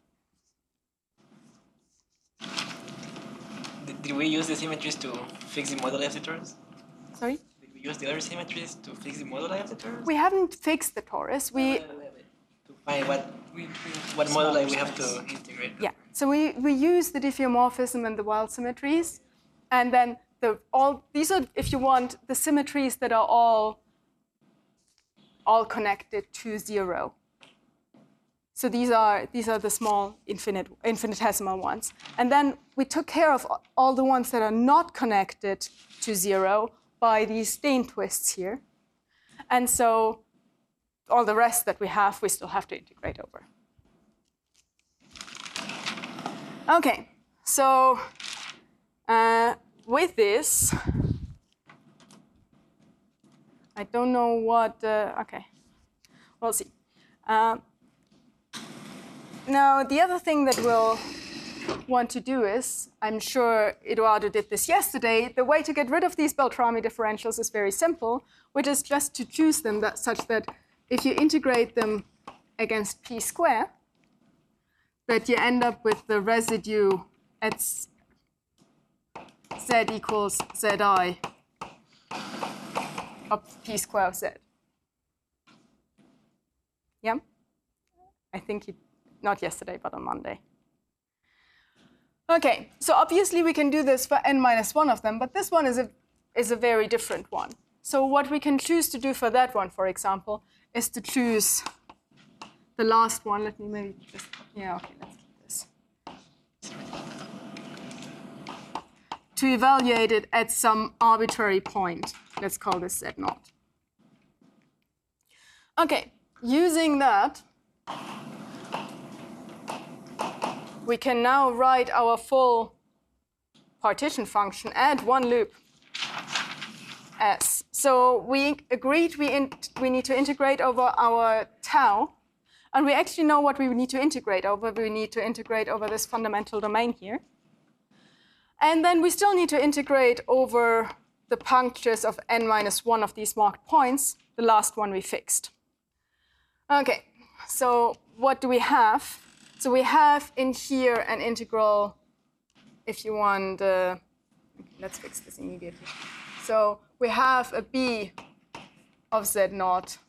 Did we use the symmetries to fix the moduli of the torus? Sorry? Did we use the other symmetries to fix the moduli of the torus? We haven't fixed the torus. We Wait, wait, wait. To find what, what moduli we have to integrate. Yeah, so we, we use the diffeomorphism and the wild symmetries, and then the all these are, if you want, the symmetries that are all all connected to zero. So these are these are the small infinite infinitesimal ones, and then we took care of all the ones that are not connected to zero by these Stein twists here, and so all the rest that we have, we still have to integrate over. Okay, so uh, with this, I don't know what, uh, okay, we'll see. Uh, now, the other thing that we'll want to do is, I'm sure Eduardo did this yesterday, the way to get rid of these Beltrami differentials is very simple, which is just to choose them that, such that if you integrate them against p squared, that you end up with the residue at z equals zi of p squared of z. Yeah? I think you, not yesterday, but on Monday. Okay, so obviously we can do this for n minus one of them, but this one is a, is a very different one. So what we can choose to do for that one, for example, is to choose the last one. Let me maybe just, yeah, okay, let's keep this. To evaluate it at some arbitrary point. Let's call this z naught. Okay, using that, we can now write our full partition function, add one loop, S. So we agreed we, in, we need to integrate over our tau, and we actually know what we need to integrate over. We need to integrate over this fundamental domain here. And then we still need to integrate over the punctures of n minus one of these marked points, the last one we fixed. Okay, so what do we have? So we have in here an integral, if you want, uh, let's fix this immediately. So we have a b of z naught,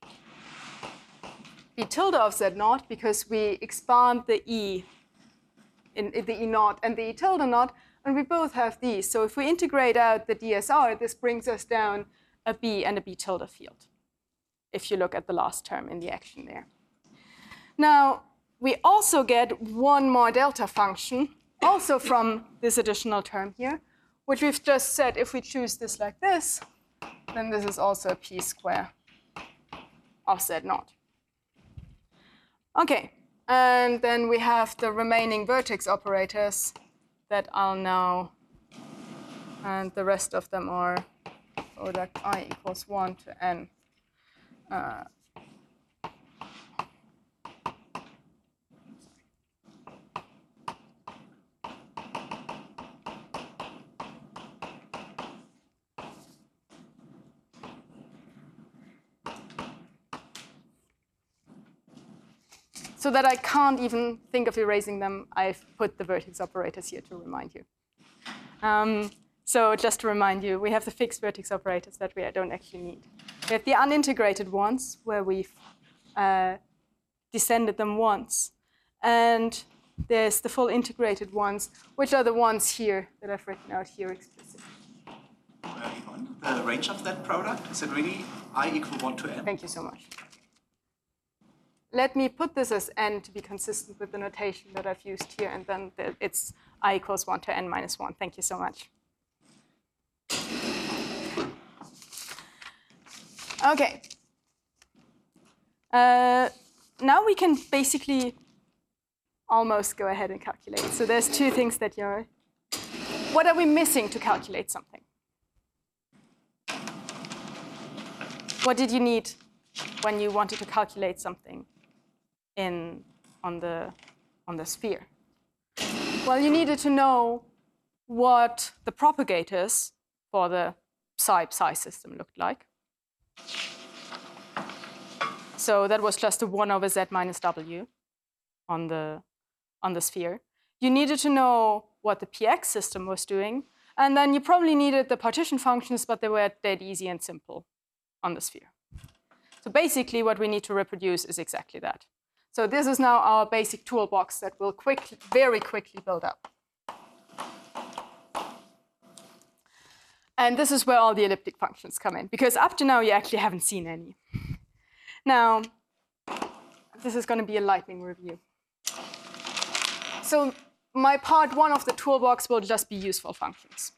b tilde of z naught, because we expand the e, in, in the e naught and the e tilde naught, and we both have these. So if we integrate out the D S R, this brings us down a b and a b tilde field, if you look at the last term in the action there. Now, we also get one more delta function, also from this additional term here, which we've just said if we choose this like this, then this is also a p square of z naught. Okay, and then we have the remaining vertex operators that I'll now, and the rest of them are product I equals one to n. Uh, So that I can't even think of erasing them, I've put the vertex operators here to remind you. Um, so just to remind you, we have the fixed vertex operators that we don't actually need. We have the unintegrated ones, where we've uh, descended them once. And there's the full integrated ones, which are the ones here that I've written out here explicitly. The range of that product, is it really I equal one to n? Thank you so much. Let me put this as n to be consistent with the notation that I've used here, and then it's I equals one to n minus one. Thank you so much. Okay. Uh, now we can basically almost go ahead and calculate. So there's two things that you're... What are we missing to calculate something? What did you need when you wanted to calculate something in on the on the sphere? Well, you needed to know what the propagators for the psi psi system looked like. So that was just a one over z minus w on the on the sphere. You needed to know what the P X system was doing, and then you probably needed the partition functions, but they were dead easy and simple on the sphere. So basically what we need to reproduce is exactly that. So this is now our basic toolbox that will quickly, very quickly build up. And this is where all the elliptic functions come in, because up to now you actually haven't seen any. Now, this is going to be a lightning review. So my part one of the toolbox will just be useful functions.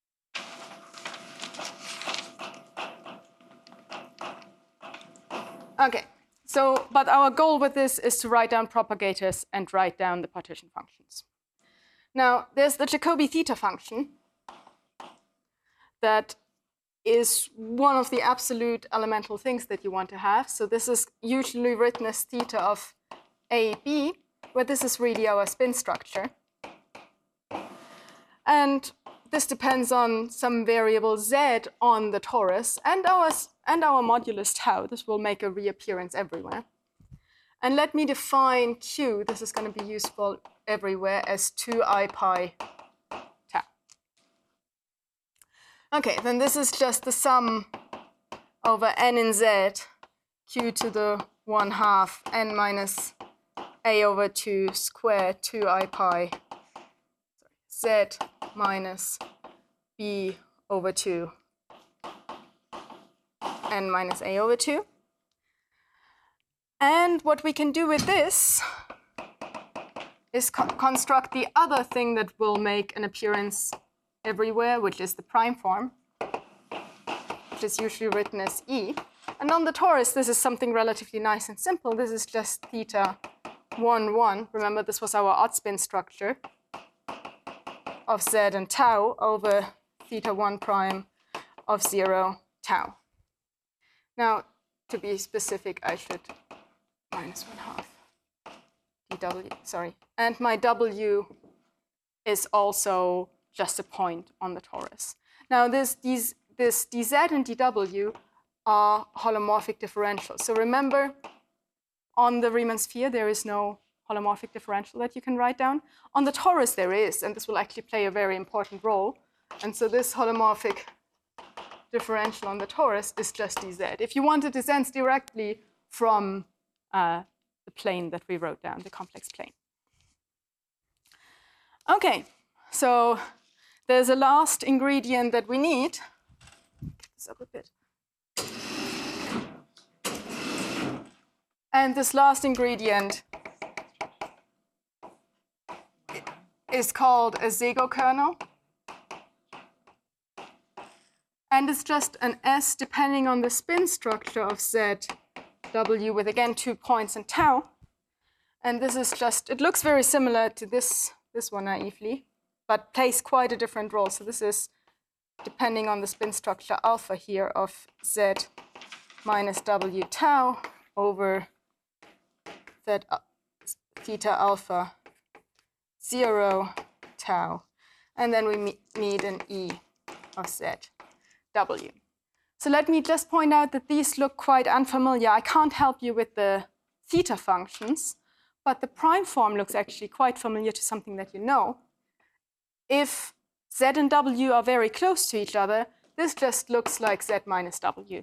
Okay, so, but our goal with this is to write down propagators and write down the partition functions. Now, there's the Jacobi theta function that is one of the absolute elemental things that you want to have. So this is usually written as theta of A, B, where this is really our spin structure. And this depends on some variable z on the torus and our, and our modulus tau. This will make a reappearance everywhere. And let me define q, this is going to be useful everywhere, as two i pi tau. Okay, then this is just the sum over n in z, q to the one half n minus a over two squared two i pi z minus b over two n minus a over two. And what we can do with this is co construct the other thing that will make an appearance everywhere, which is the prime form, which is usually written as E. And on the torus, this is something relatively nice and simple. This is just theta one, one. Remember, this was our odd spin structure of z and tau over theta one prime of zero tau. Now, to be specific, I should minus one half dw, sorry. And my w is also just a point on the torus. Now, this, these, this dz and dw are holomorphic differentials. So remember, on the Riemann sphere, there is no holomorphic differential that you can write down. On the torus, there is, and this will actually play a very important role. And so this holomorphic differential on the torus is just dz. If you want, it descends directly from uh, the plane that we wrote down, the complex plane. Okay, so there's a last ingredient that we need. Get this up a bit. And this last ingredient is called a Szego kernel. And it's just an S depending on the spin structure of Z, W with, again, two points and tau. And this is just, it looks very similar to this, this one naively, but plays quite a different role. So this is depending on the spin structure alpha here of z minus w tau over z theta alpha zero tau. And then we need an e of z w. So let me just point out that these look quite unfamiliar. I can't help you with the theta functions, but the prime form looks actually quite familiar to something that you know. If z and w are very close to each other, this just looks like z minus w.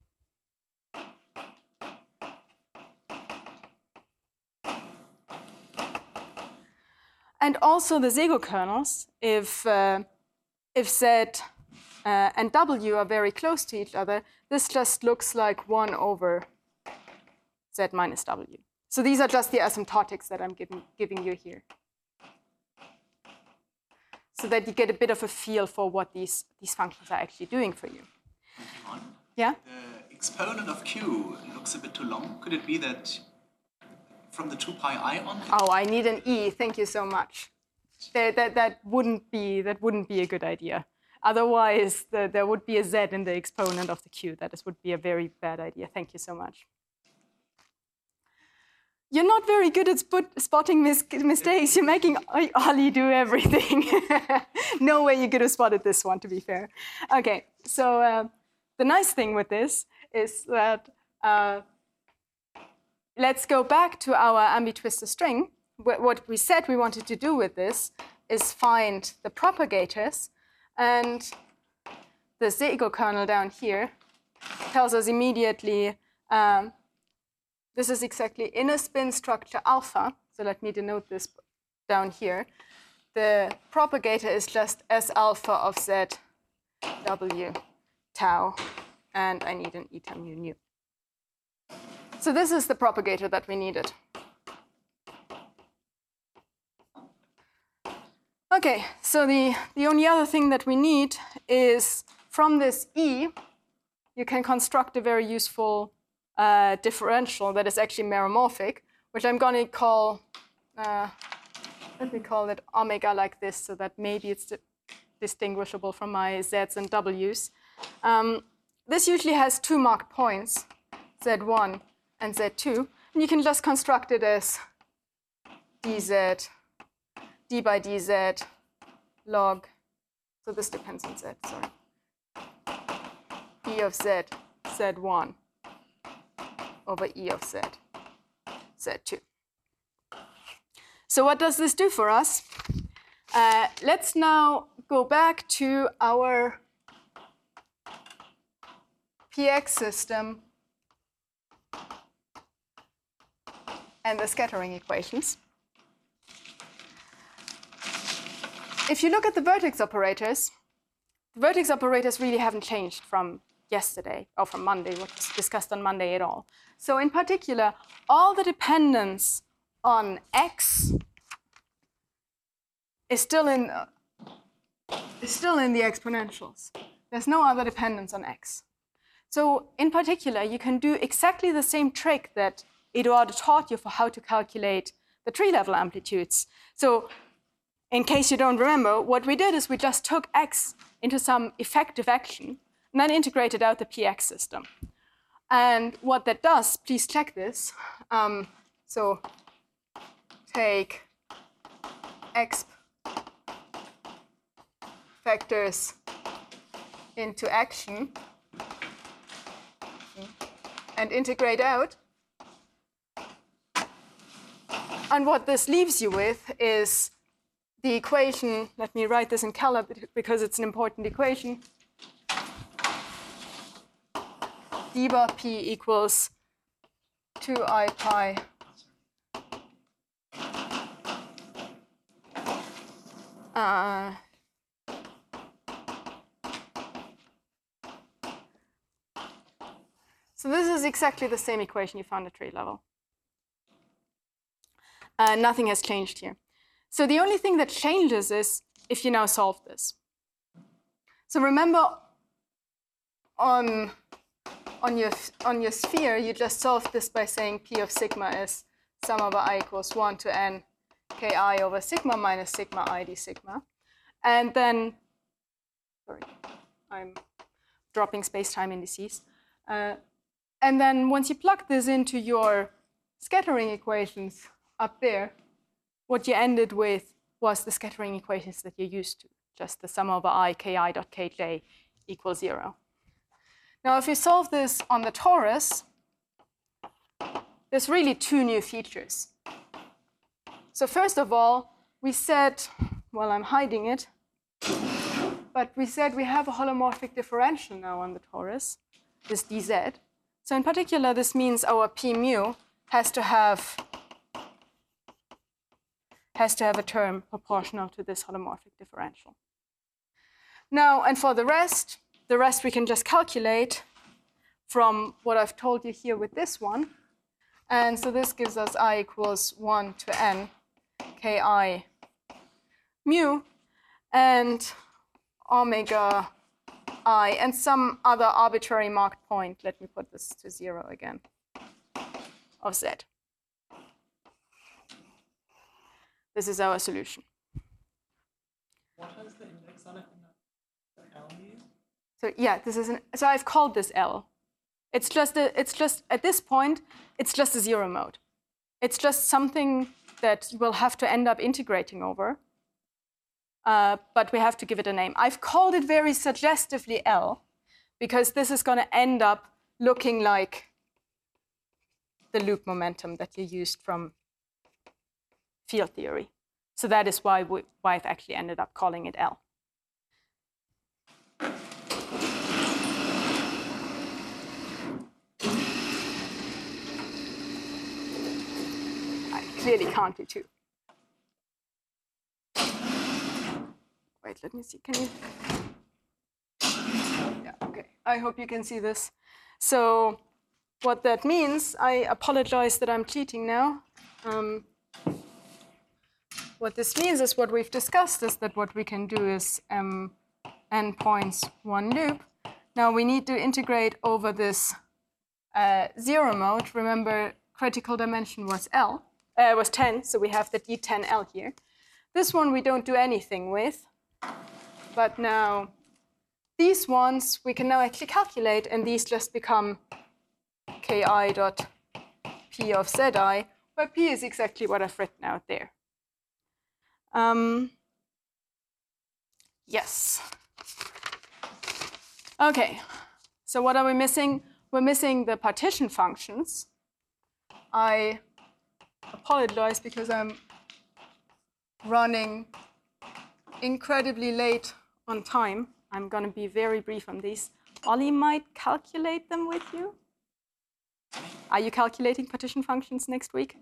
And also the Szego kernels, if, uh, if z uh, and w are very close to each other, this just looks like one over z minus w. So these are just the asymptotics that I'm giving, giving you here, so that you get a bit of a feel for what these, these functions are actually doing for you. Yeah? The exponent of q looks a bit too long. Could it be that from the two pi I on? Oh, I need an e. Thank you so much. There, that, that, wouldn't be, that wouldn't be a good idea. Otherwise, the, there would be a z in the exponent of the q. That is, would be a very bad idea. Thank you so much. You're not very good at spot, spotting mis mistakes. You're making Ollie do everything. No way you could have spotted this one, to be fair. OK, so uh, the nice thing with this is that uh, let's go back to our ambitwistor string. What we said we wanted to do with this is find the propagators. And the Szego kernel down here tells us immediately um, this is exactly in a spin structure alpha. So let me denote this down here. The propagator is just S alpha of z w tau. And I need an eta mu nu. So this is the propagator that we needed. OK, so the, the only other thing that we need is from this E, you can construct a very useful uh, differential that is actually meromorphic, which I'm going to call, uh, let me call it omega like this, so that maybe it's distinguishable from my z's and w's. Um, this usually has two marked points, z one and z two. And you can just construct it as dz, d by dz log, so this depends on z, sorry, e of z, z one over e of z, z two. So what does this do for us? Uh, let's now go back to our P X system and the scattering equations. If you look at the vertex operators, the vertex operators really haven't changed from yesterday or from Monday, what was discussed on Monday at all. So in particular, all the dependence on x is still in, uh, is still in the exponentials. There's no other dependence on x. So in particular, you can do exactly the same trick that Eduardo taught you for how to calculate the tree-level amplitudes. So in case you don't remember, what we did is we just took x into some effective action and then integrated out the P X system. And what that does, please check this. Um, so take x factors into action and integrate out. And what this leaves you with is the equation. Let me write this in color because it's an important equation. D bar p equals two i pi uh, so this is exactly the same equation you found at tree level. Uh, nothing has changed here. So the only thing that changes is if you now solve this. So remember, on, on, your, on your sphere, you just solved this by saying P of sigma is sum over I equals one to n ki over sigma minus sigma I d sigma. And then, sorry, I'm dropping space-time indices. Uh, and then once you plug this into your scattering equations up there, what you ended with was the scattering equations that you're used to, just the sum over I ki dot kj equals zero. Now, if you solve this on the torus, there's really two new features. So first of all, we said, well, I'm hiding it, but we said we have a holomorphic differential now on the torus, this dz. So in particular, this means our p mu has to have has to have a term proportional to this holomorphic differential. Now, and for the rest, the rest we can just calculate from what I've told you here with this one. And so this gives us I equals one to n ki mu and omega I and some other arbitrary marked point. Let me put this to zero again, of z. This is our solution. What has the index on it? The L mean? So yeah, this is an, so I've called this L. It's just a, it's just at this point, it's just a zero mode. It's just something that we'll have to end up integrating over, uh, but we have to give it a name. I've called it very suggestively L because this is going to end up looking like the loop momentum that you used from field theory. So that is why, we, why I've actually ended up calling it L. I clearly can't do two. Wait, let me see, can you? Yeah, okay, I hope you can see this. So what that means, I apologize that I'm cheating now. Um, What this means is what we've discussed is that what we can do is um, n points one loop. Now we need to integrate over this uh, zero mode. Remember, critical dimension was L, uh, was ten, so we have the d ten L here. This one we don't do anything with, but now these ones we can now actually calculate, and these just become ki dot p of zi, where p is exactly what I've written out there. Um, yes. Okay, so what are we missing? We're missing the partition functions. I apologize because I'm running incredibly late on time. I'm going to be very brief on these. Ollie might calculate them with you. Are you calculating partition functions next week?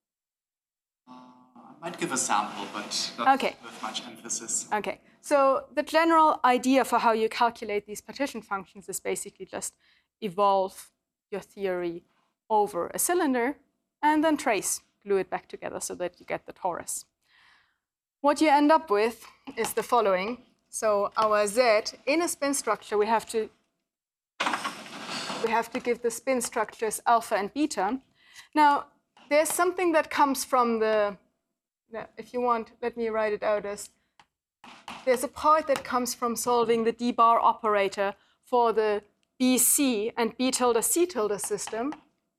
I might give a sample, but not Okay. with much emphasis. Okay, so the general idea for how you calculate these partition functions is basically just evolve your theory over a cylinder and then trace, glue it back together so that you get the torus. What you end up with is the following. So our Z in a spin structure, we have to we have to give the spin structures alpha and beta. Now, there's something that comes from the if you want, let me write it out as, there's a part that comes from solving the d-bar operator for the B C and B tilde C tilde system.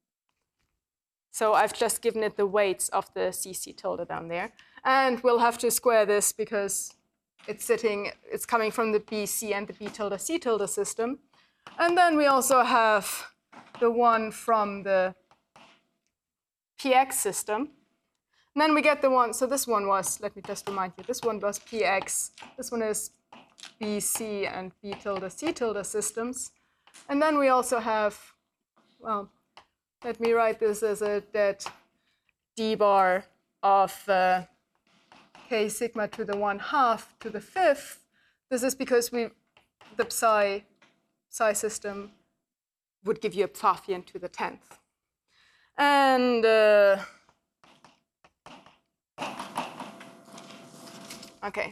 So I've just given it the weights of the C C tilde down there. And we'll have to square this because it's sitting, it's coming from the B C and the B tilde C tilde system. And then we also have the one from the P X system. And then we get the one, so this one was, let me just remind you, this one was P X, this one is B C and B tilde C tilde systems. And then we also have, well, let me write this as a dead d bar of uh, k sigma to the one half to the fifth. This is because we, the psi, psi system would give you a Pfaffian to the tenth. And uh, okay.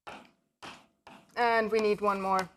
And we need one more.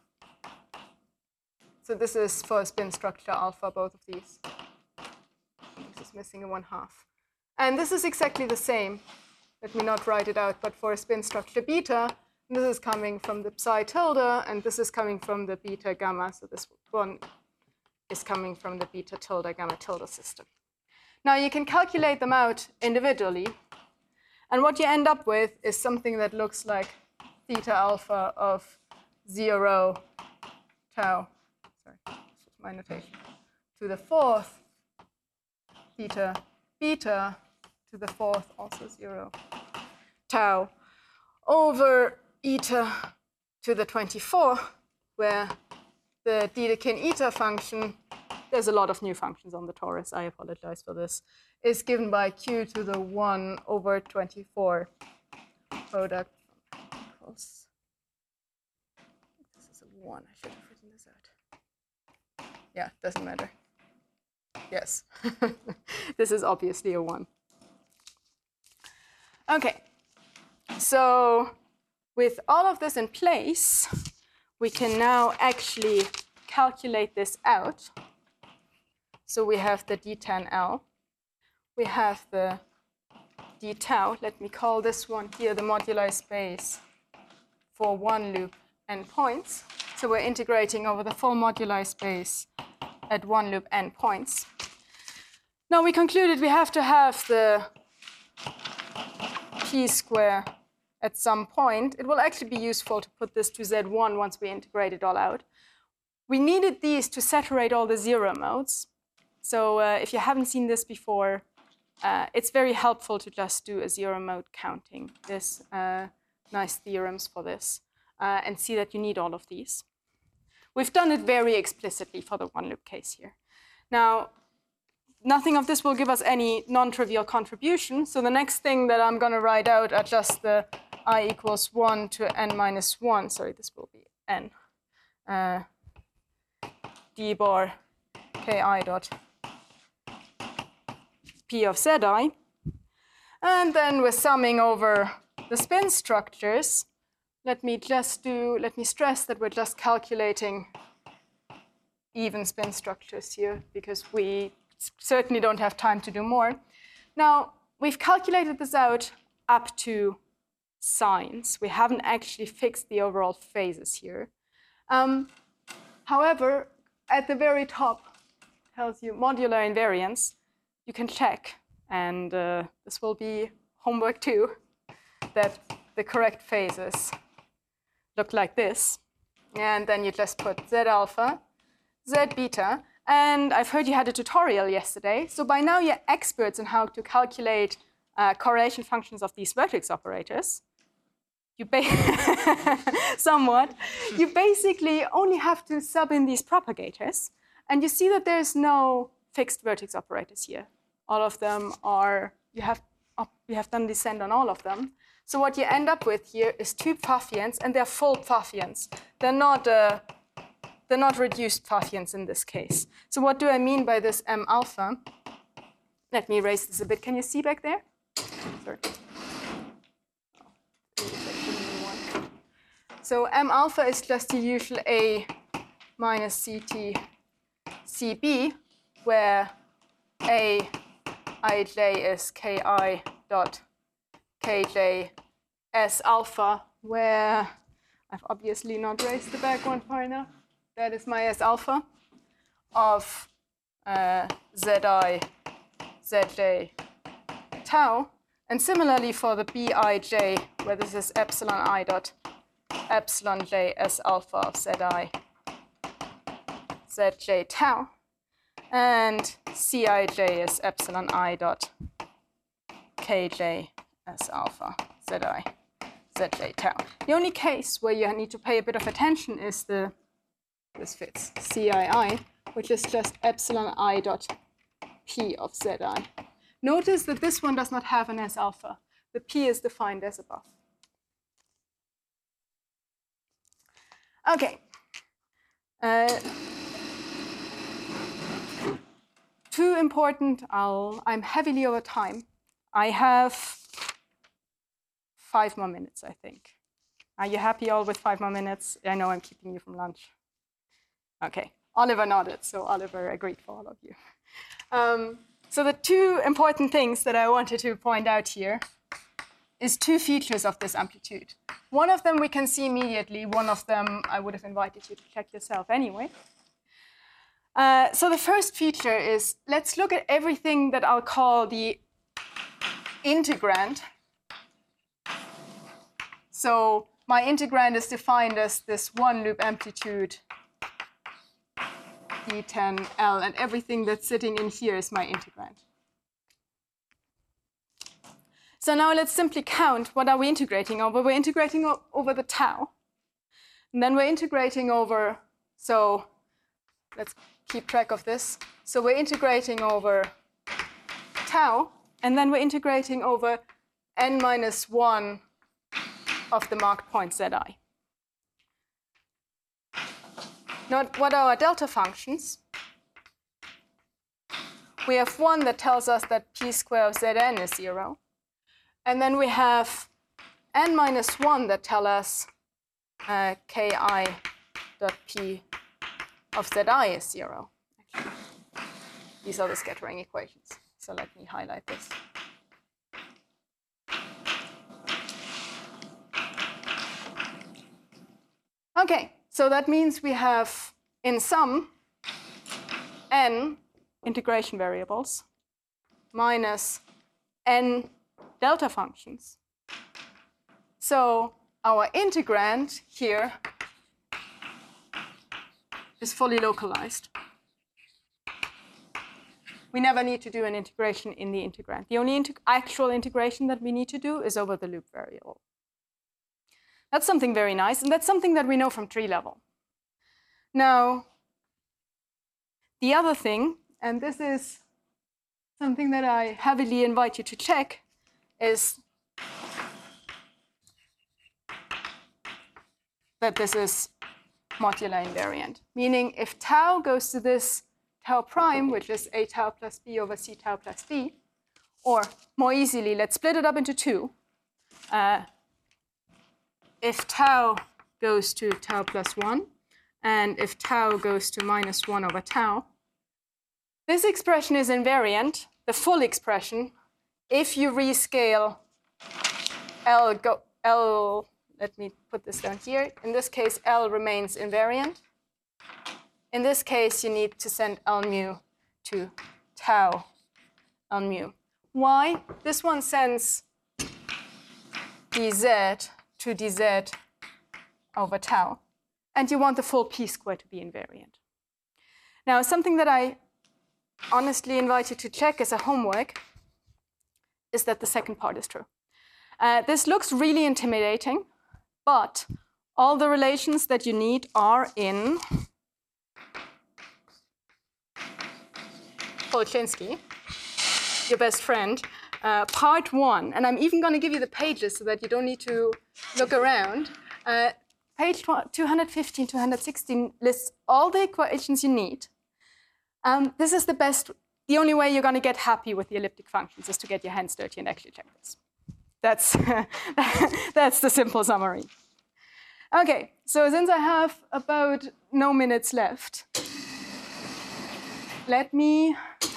So this is for spin structure alpha, both of these. This is missing a one half. And this is exactly the same. Let me not write it out, but for a spin structure beta, this is coming from the psi tilde, and this is coming from the beta gamma. So this one is coming from the beta tilde gamma tilde system. Now you can calculate them out individually. And what you end up with is something that looks like theta alpha of zero tau, sorry, this is my notation, to the fourth theta beta to the fourth, also zero tau, over eta to the twenty-four, where the Dedekind eta function, there's a lot of new functions on the torus, I apologize for this, is given by q to the one over twenty-four product equals, this is a one, I should have written this out. Yeah, doesn't matter. Yes, this is obviously a one. Okay, so with all of this in place, we can now actually calculate this out. So we have the d tan L. We have the d tau. Let me call this one here the moduli space for one loop endpoints. So we're integrating over the full moduli space at one loop endpoints. Now we concluded we have to have the p square at some point. It will actually be useful to put this to z one once we integrate it all out. We needed these to saturate all the zero modes. So uh, if you haven't seen this before, uh, it's very helpful to just do a zero mode counting. There's uh, nice theorems for this, uh, and see that you need all of these. We've done it very explicitly for the one loop case here. Now, nothing of this will give us any non-trivial contribution. So the next thing that I'm going to write out are just the I equals one to n minus one. Sorry, this will be n. Uh, d bar ki dot p of zi. And then we're summing over the spin structures. Let me just do, let me stress that we're just calculating even spin structures here, because we certainly don't have time to do more. Now, we've calculated this out up to signs. We haven't actually fixed the overall phases here. Um, however, at the very top, it tells you modular invariance. You can check, and uh, this will be homework too, that the correct phases look like this. And then you just put z alpha, z beta, and I've heard you had a tutorial yesterday, so by now you're experts in how to calculate uh, correlation functions of these vertex operators. You somewhat. You basically only have to sub in these propagators, and you see that there's no fixed vertex operators here. All of them are, you have, you have done descent on all of them. So what you end up with here is two Pfaffians, and they're full Pfaffians. They're not uh, They're not reduced Pfaffians in this case. So what do I mean by this M alpha? Let me erase this a bit. Can you see back there? Sorry. So M alpha is just the usual A minus C T C B, where A ij is Ki dot Kj S alpha, where I've obviously not raised the back one far enough. That is my S alpha of uh, Zi, Zj, tau. And similarly for the Bij, where this is epsilon I dot epsilon j S alpha of Zi, Zj tau. And Cij is epsilon I dot Kj S alpha Zi, Zj tau. The only case where you need to pay a bit of attention is the this fits, C I I, which is just epsilon I dot P of Zi. Notice that this one does not have an S alpha. The P is defined as above. Okay. Uh, too important, I'll, I'm heavily over time. I have five more minutes, I think. Are you happy all with five more minutes? I know I'm keeping you from lunch. Okay, Oliver nodded, so Oliver agreed for all of you. Um, So the two important things that I wanted to point out here is two features of this amplitude. One of them we can see immediately. One of them I would have invited you to check yourself anyway. Uh, so the first feature is, let's look at everything that I'll call the integrand. So my integrand is defined as this one loop amplitude d ten L, and everything that's sitting in here is my integrand. So now let's simply count what are we integrating over. We're integrating over the tau. And then we're integrating over, so let's keep track of this. So we're integrating over tau, and then we're integrating over n minus one of the marked point Zi. Now, what are our delta functions? We have one that tells us that p square of Zn is zero. And then we have n minus one that tell us uh, ki dot p of Zi is zero. Actually, these are the scattering equations. So let me highlight this. Okay, so that means we have, in sum, n integration variables minus n delta functions. So our integrand here is fully localized. We never need to do an integration in the integrand. The only integ- actual integration that we need to do is over the loop variable. That's something very nice, and that's something that we know from tree level. Now, the other thing, and this is something that I heavily invite you to check, is that this is modular invariant, meaning if tau goes to this tau prime, which is a tau plus b over c tau plus b, or more easily, let's split it up into two. Uh, if tau goes to tau plus one, and if tau goes to minus one over tau, this expression is invariant, the full expression, if you rescale L, go, L, let me put this down here. In this case, L remains invariant. In this case, you need to send L mu to tau L mu. Why? This one sends dz to dz over tau. And you want the full p square to be invariant. Now, something that I honestly invite you to check as a homework is that the second part is true. Uh, this looks really intimidating, but all the relations that you need are in Polchinski, your best friend, uh, part one. And I'm even going to give you the pages so that you don't need to look around. Uh, page two fifteen, two sixteen lists all the equations you need. Um, this is the best, the only way you're going to get happy with the elliptic functions is to get your hands dirty and actually check this. That's, that's the simple summary. Okay, so since I have about no minutes left, let me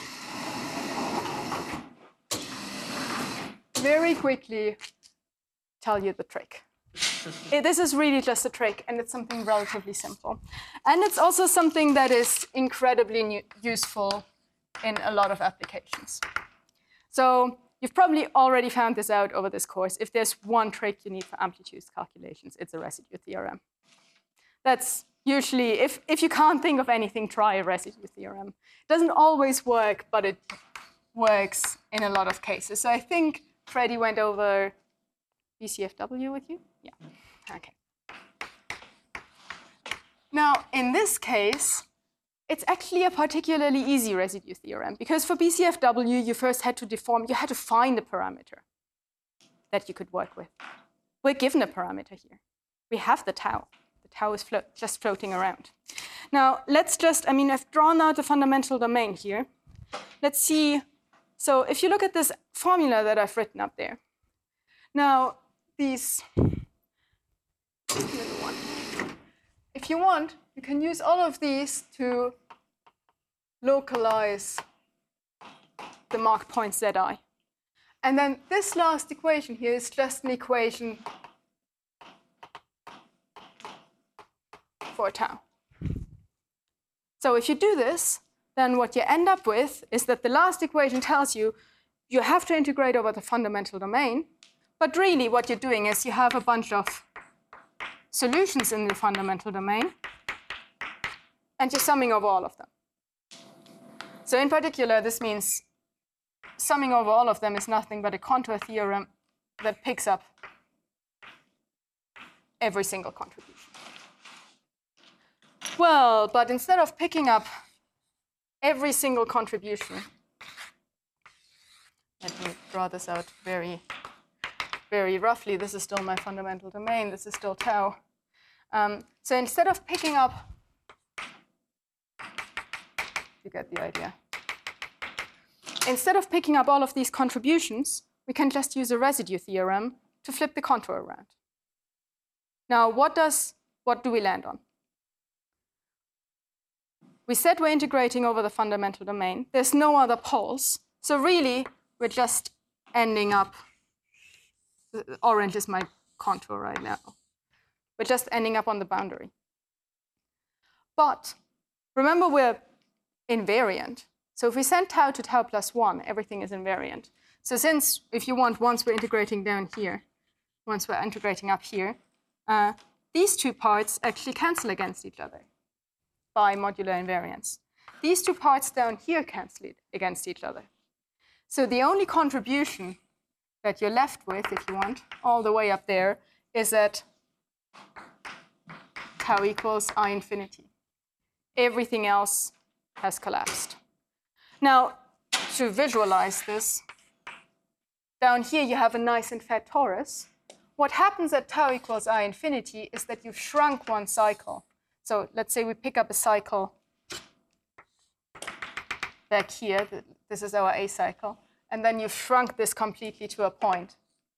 very quickly tell you the trick. It, this is really just a trick, and it's something relatively simple. And it's also something that is incredibly new, useful in a lot of applications. So you've probably already found this out over this course. If there's one trick you need for amplitude calculations, it's a residue theorem. That's usually, if, if you can't think of anything, try a residue theorem. It doesn't always work, but it works in a lot of cases. So I think Freddie went over B C F W with you? Yeah, okay. Now, in this case, it's actually a particularly easy residue theorem, because for B C F W, you first had to deform, you had to find a parameter that you could work with. We're given a parameter here. We have the tau. The tau is flo just floating around. Now, let's just, I mean, I've drawn out the fundamental domain here. Let's see. So if you look at this formula that I've written up there, now these, if you want, you can use all of these to localize the marked point Zi. And then this last equation here is just an equation for tau. So if you do this, then what you end up with is that the last equation tells you you have to integrate over the fundamental domain, but really what you're doing is you have a bunch of solutions in the fundamental domain, and you're summing over all of them. So in particular, this means summing over all of them is nothing but a contour theorem that picks up every single contribution. Well, but instead of picking up every single contribution, let me draw this out very, very roughly. This is still my fundamental domain. This is still tau. Um, so instead of picking up, you get the idea. Instead of picking up all of these contributions, we can just use a residue theorem to flip the contour around. Now, what does what do we land on? We said we're integrating over the fundamental domain. There's no other poles. So really, we're just ending up, orange is my contour right now. We're just ending up on the boundary. But remember, we're invariant. So if we send tau to tau plus one, everything is invariant. So since, if you want, once we're integrating down here, once we're integrating up here, uh, these two parts actually cancel against each other by modular invariance. These two parts down here cancel against each other. So the only contribution that you're left with, if you want, all the way up there, is that tau equals I infinity. Everything else has collapsed. Now, to visualize this, down here you have a nice and fat torus. What happens at tau equals I infinity is that you've shrunk one cycle. So let's say we pick up a cycle back here. This is our A cycle. And then you've shrunk this completely to a point.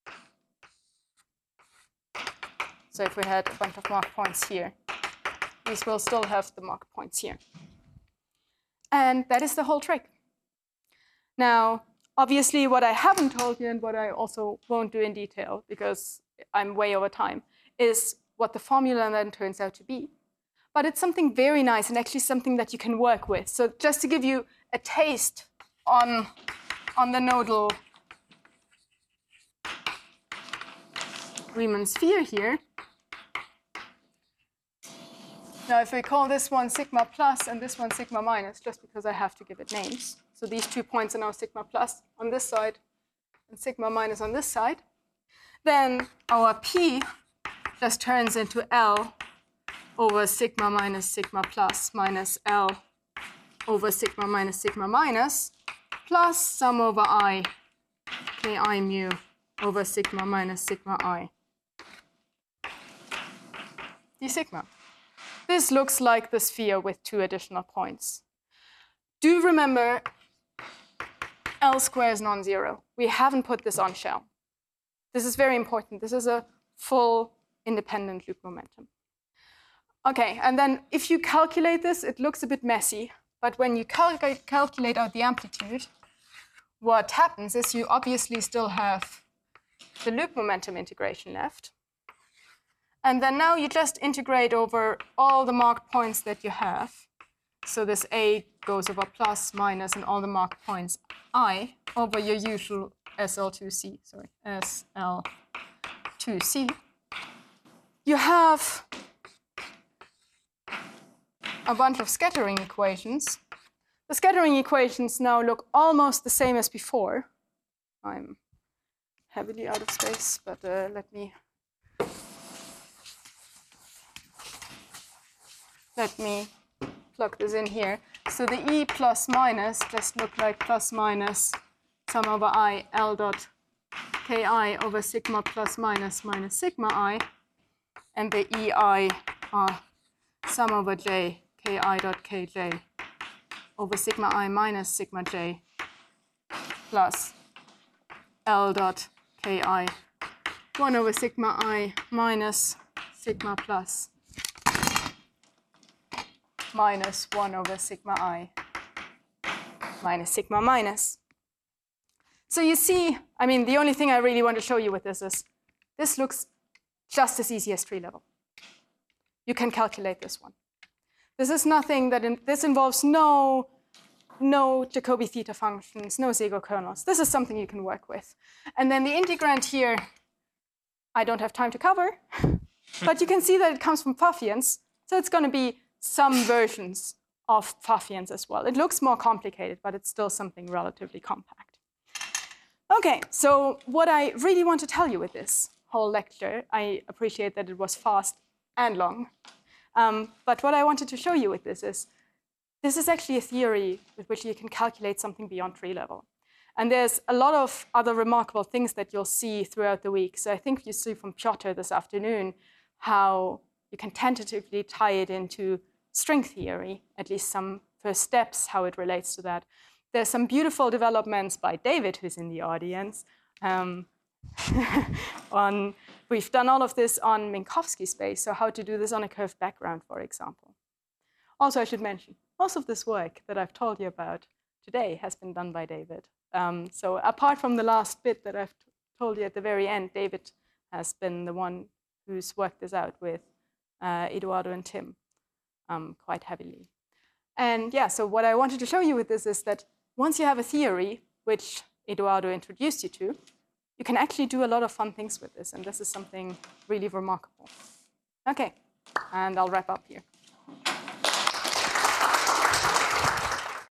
So if we had a bunch of marked points here, these will still have the marked points here. And that is the whole trick. Now, obviously, what I haven't told you and what I also won't do in detail, because I'm way over time, is what the formula then turns out to be. But it's something very nice and actually something that you can work with. So just to give you a taste on, on the nodal Riemann sphere here. Now, if we call this one sigma plus and this one sigma minus, just because I have to give it names. So these two points are now sigma plus on this side and sigma minus on this side. Then our P just turns into L over sigma minus sigma plus minus L over sigma minus sigma minus plus sum over I k I mu over sigma minus sigma I d sigma. This looks like the sphere with two additional points. Do remember, L square is non-zero. We haven't put this on shell. This is very important. This is a full independent loop momentum. Okay, and then if you calculate this, it looks a bit messy. But when you calculate, calculate out the amplitude, what happens is you obviously still have the loop momentum integration left. And then now you just integrate over all the marked points that you have. So this A goes over plus, minus, and all the marked points I over your usual S L two C, sorry, S L two C. You have a bunch of scattering equations. The scattering equations now look almost the same as before. I'm heavily out of space, but uh, let me let me plug this in here. So the E plus minus just look like plus minus sum over I L dot Ki over sigma plus minus minus sigma I, and the E I are sum over J Ki dot Kj over sigma I minus sigma J plus L dot Ki one over sigma I minus sigma plus minus one over sigma I minus sigma minus. So you see, I mean, the only thing I really want to show you with this is, this looks just as easy as tree level. You can calculate this one. This is nothing that, in, this involves no, no Jacobi theta functions, no Sego kernels. This is something you can work with. And then the integrand here, I don't have time to cover, but you can see that it comes from Pfaffians. So it's going to be some versions of Pfaffians as well. It looks more complicated, but it's still something relatively compact. OK, so what I really want to tell you with this whole lecture, I appreciate that it was fast and long. Um, but what I wanted to show you with this is, this is actually a theory with which you can calculate something beyond tree level. And there's a lot of other remarkable things that you'll see throughout the week. So I think you see from Piotr this afternoon how you can tentatively tie it into string theory, at least some first steps, how it relates to that. There's some beautiful developments by David, who's in the audience. Um, on, we've done all of this on Minkowski space, so how to do this on a curved background, for example. Also, I should mention, most of this work that I've told you about today has been done by David. Um, so apart from the last bit that I've told you at the very end, David has been the one who's worked this out with uh, Eduardo and Tim um, quite heavily. And yeah, so what I wanted to show you with this is that once you have a theory, which Eduardo introduced you to, you can actually do a lot of fun things with this. And this is something really remarkable. OK, and I'll wrap up here.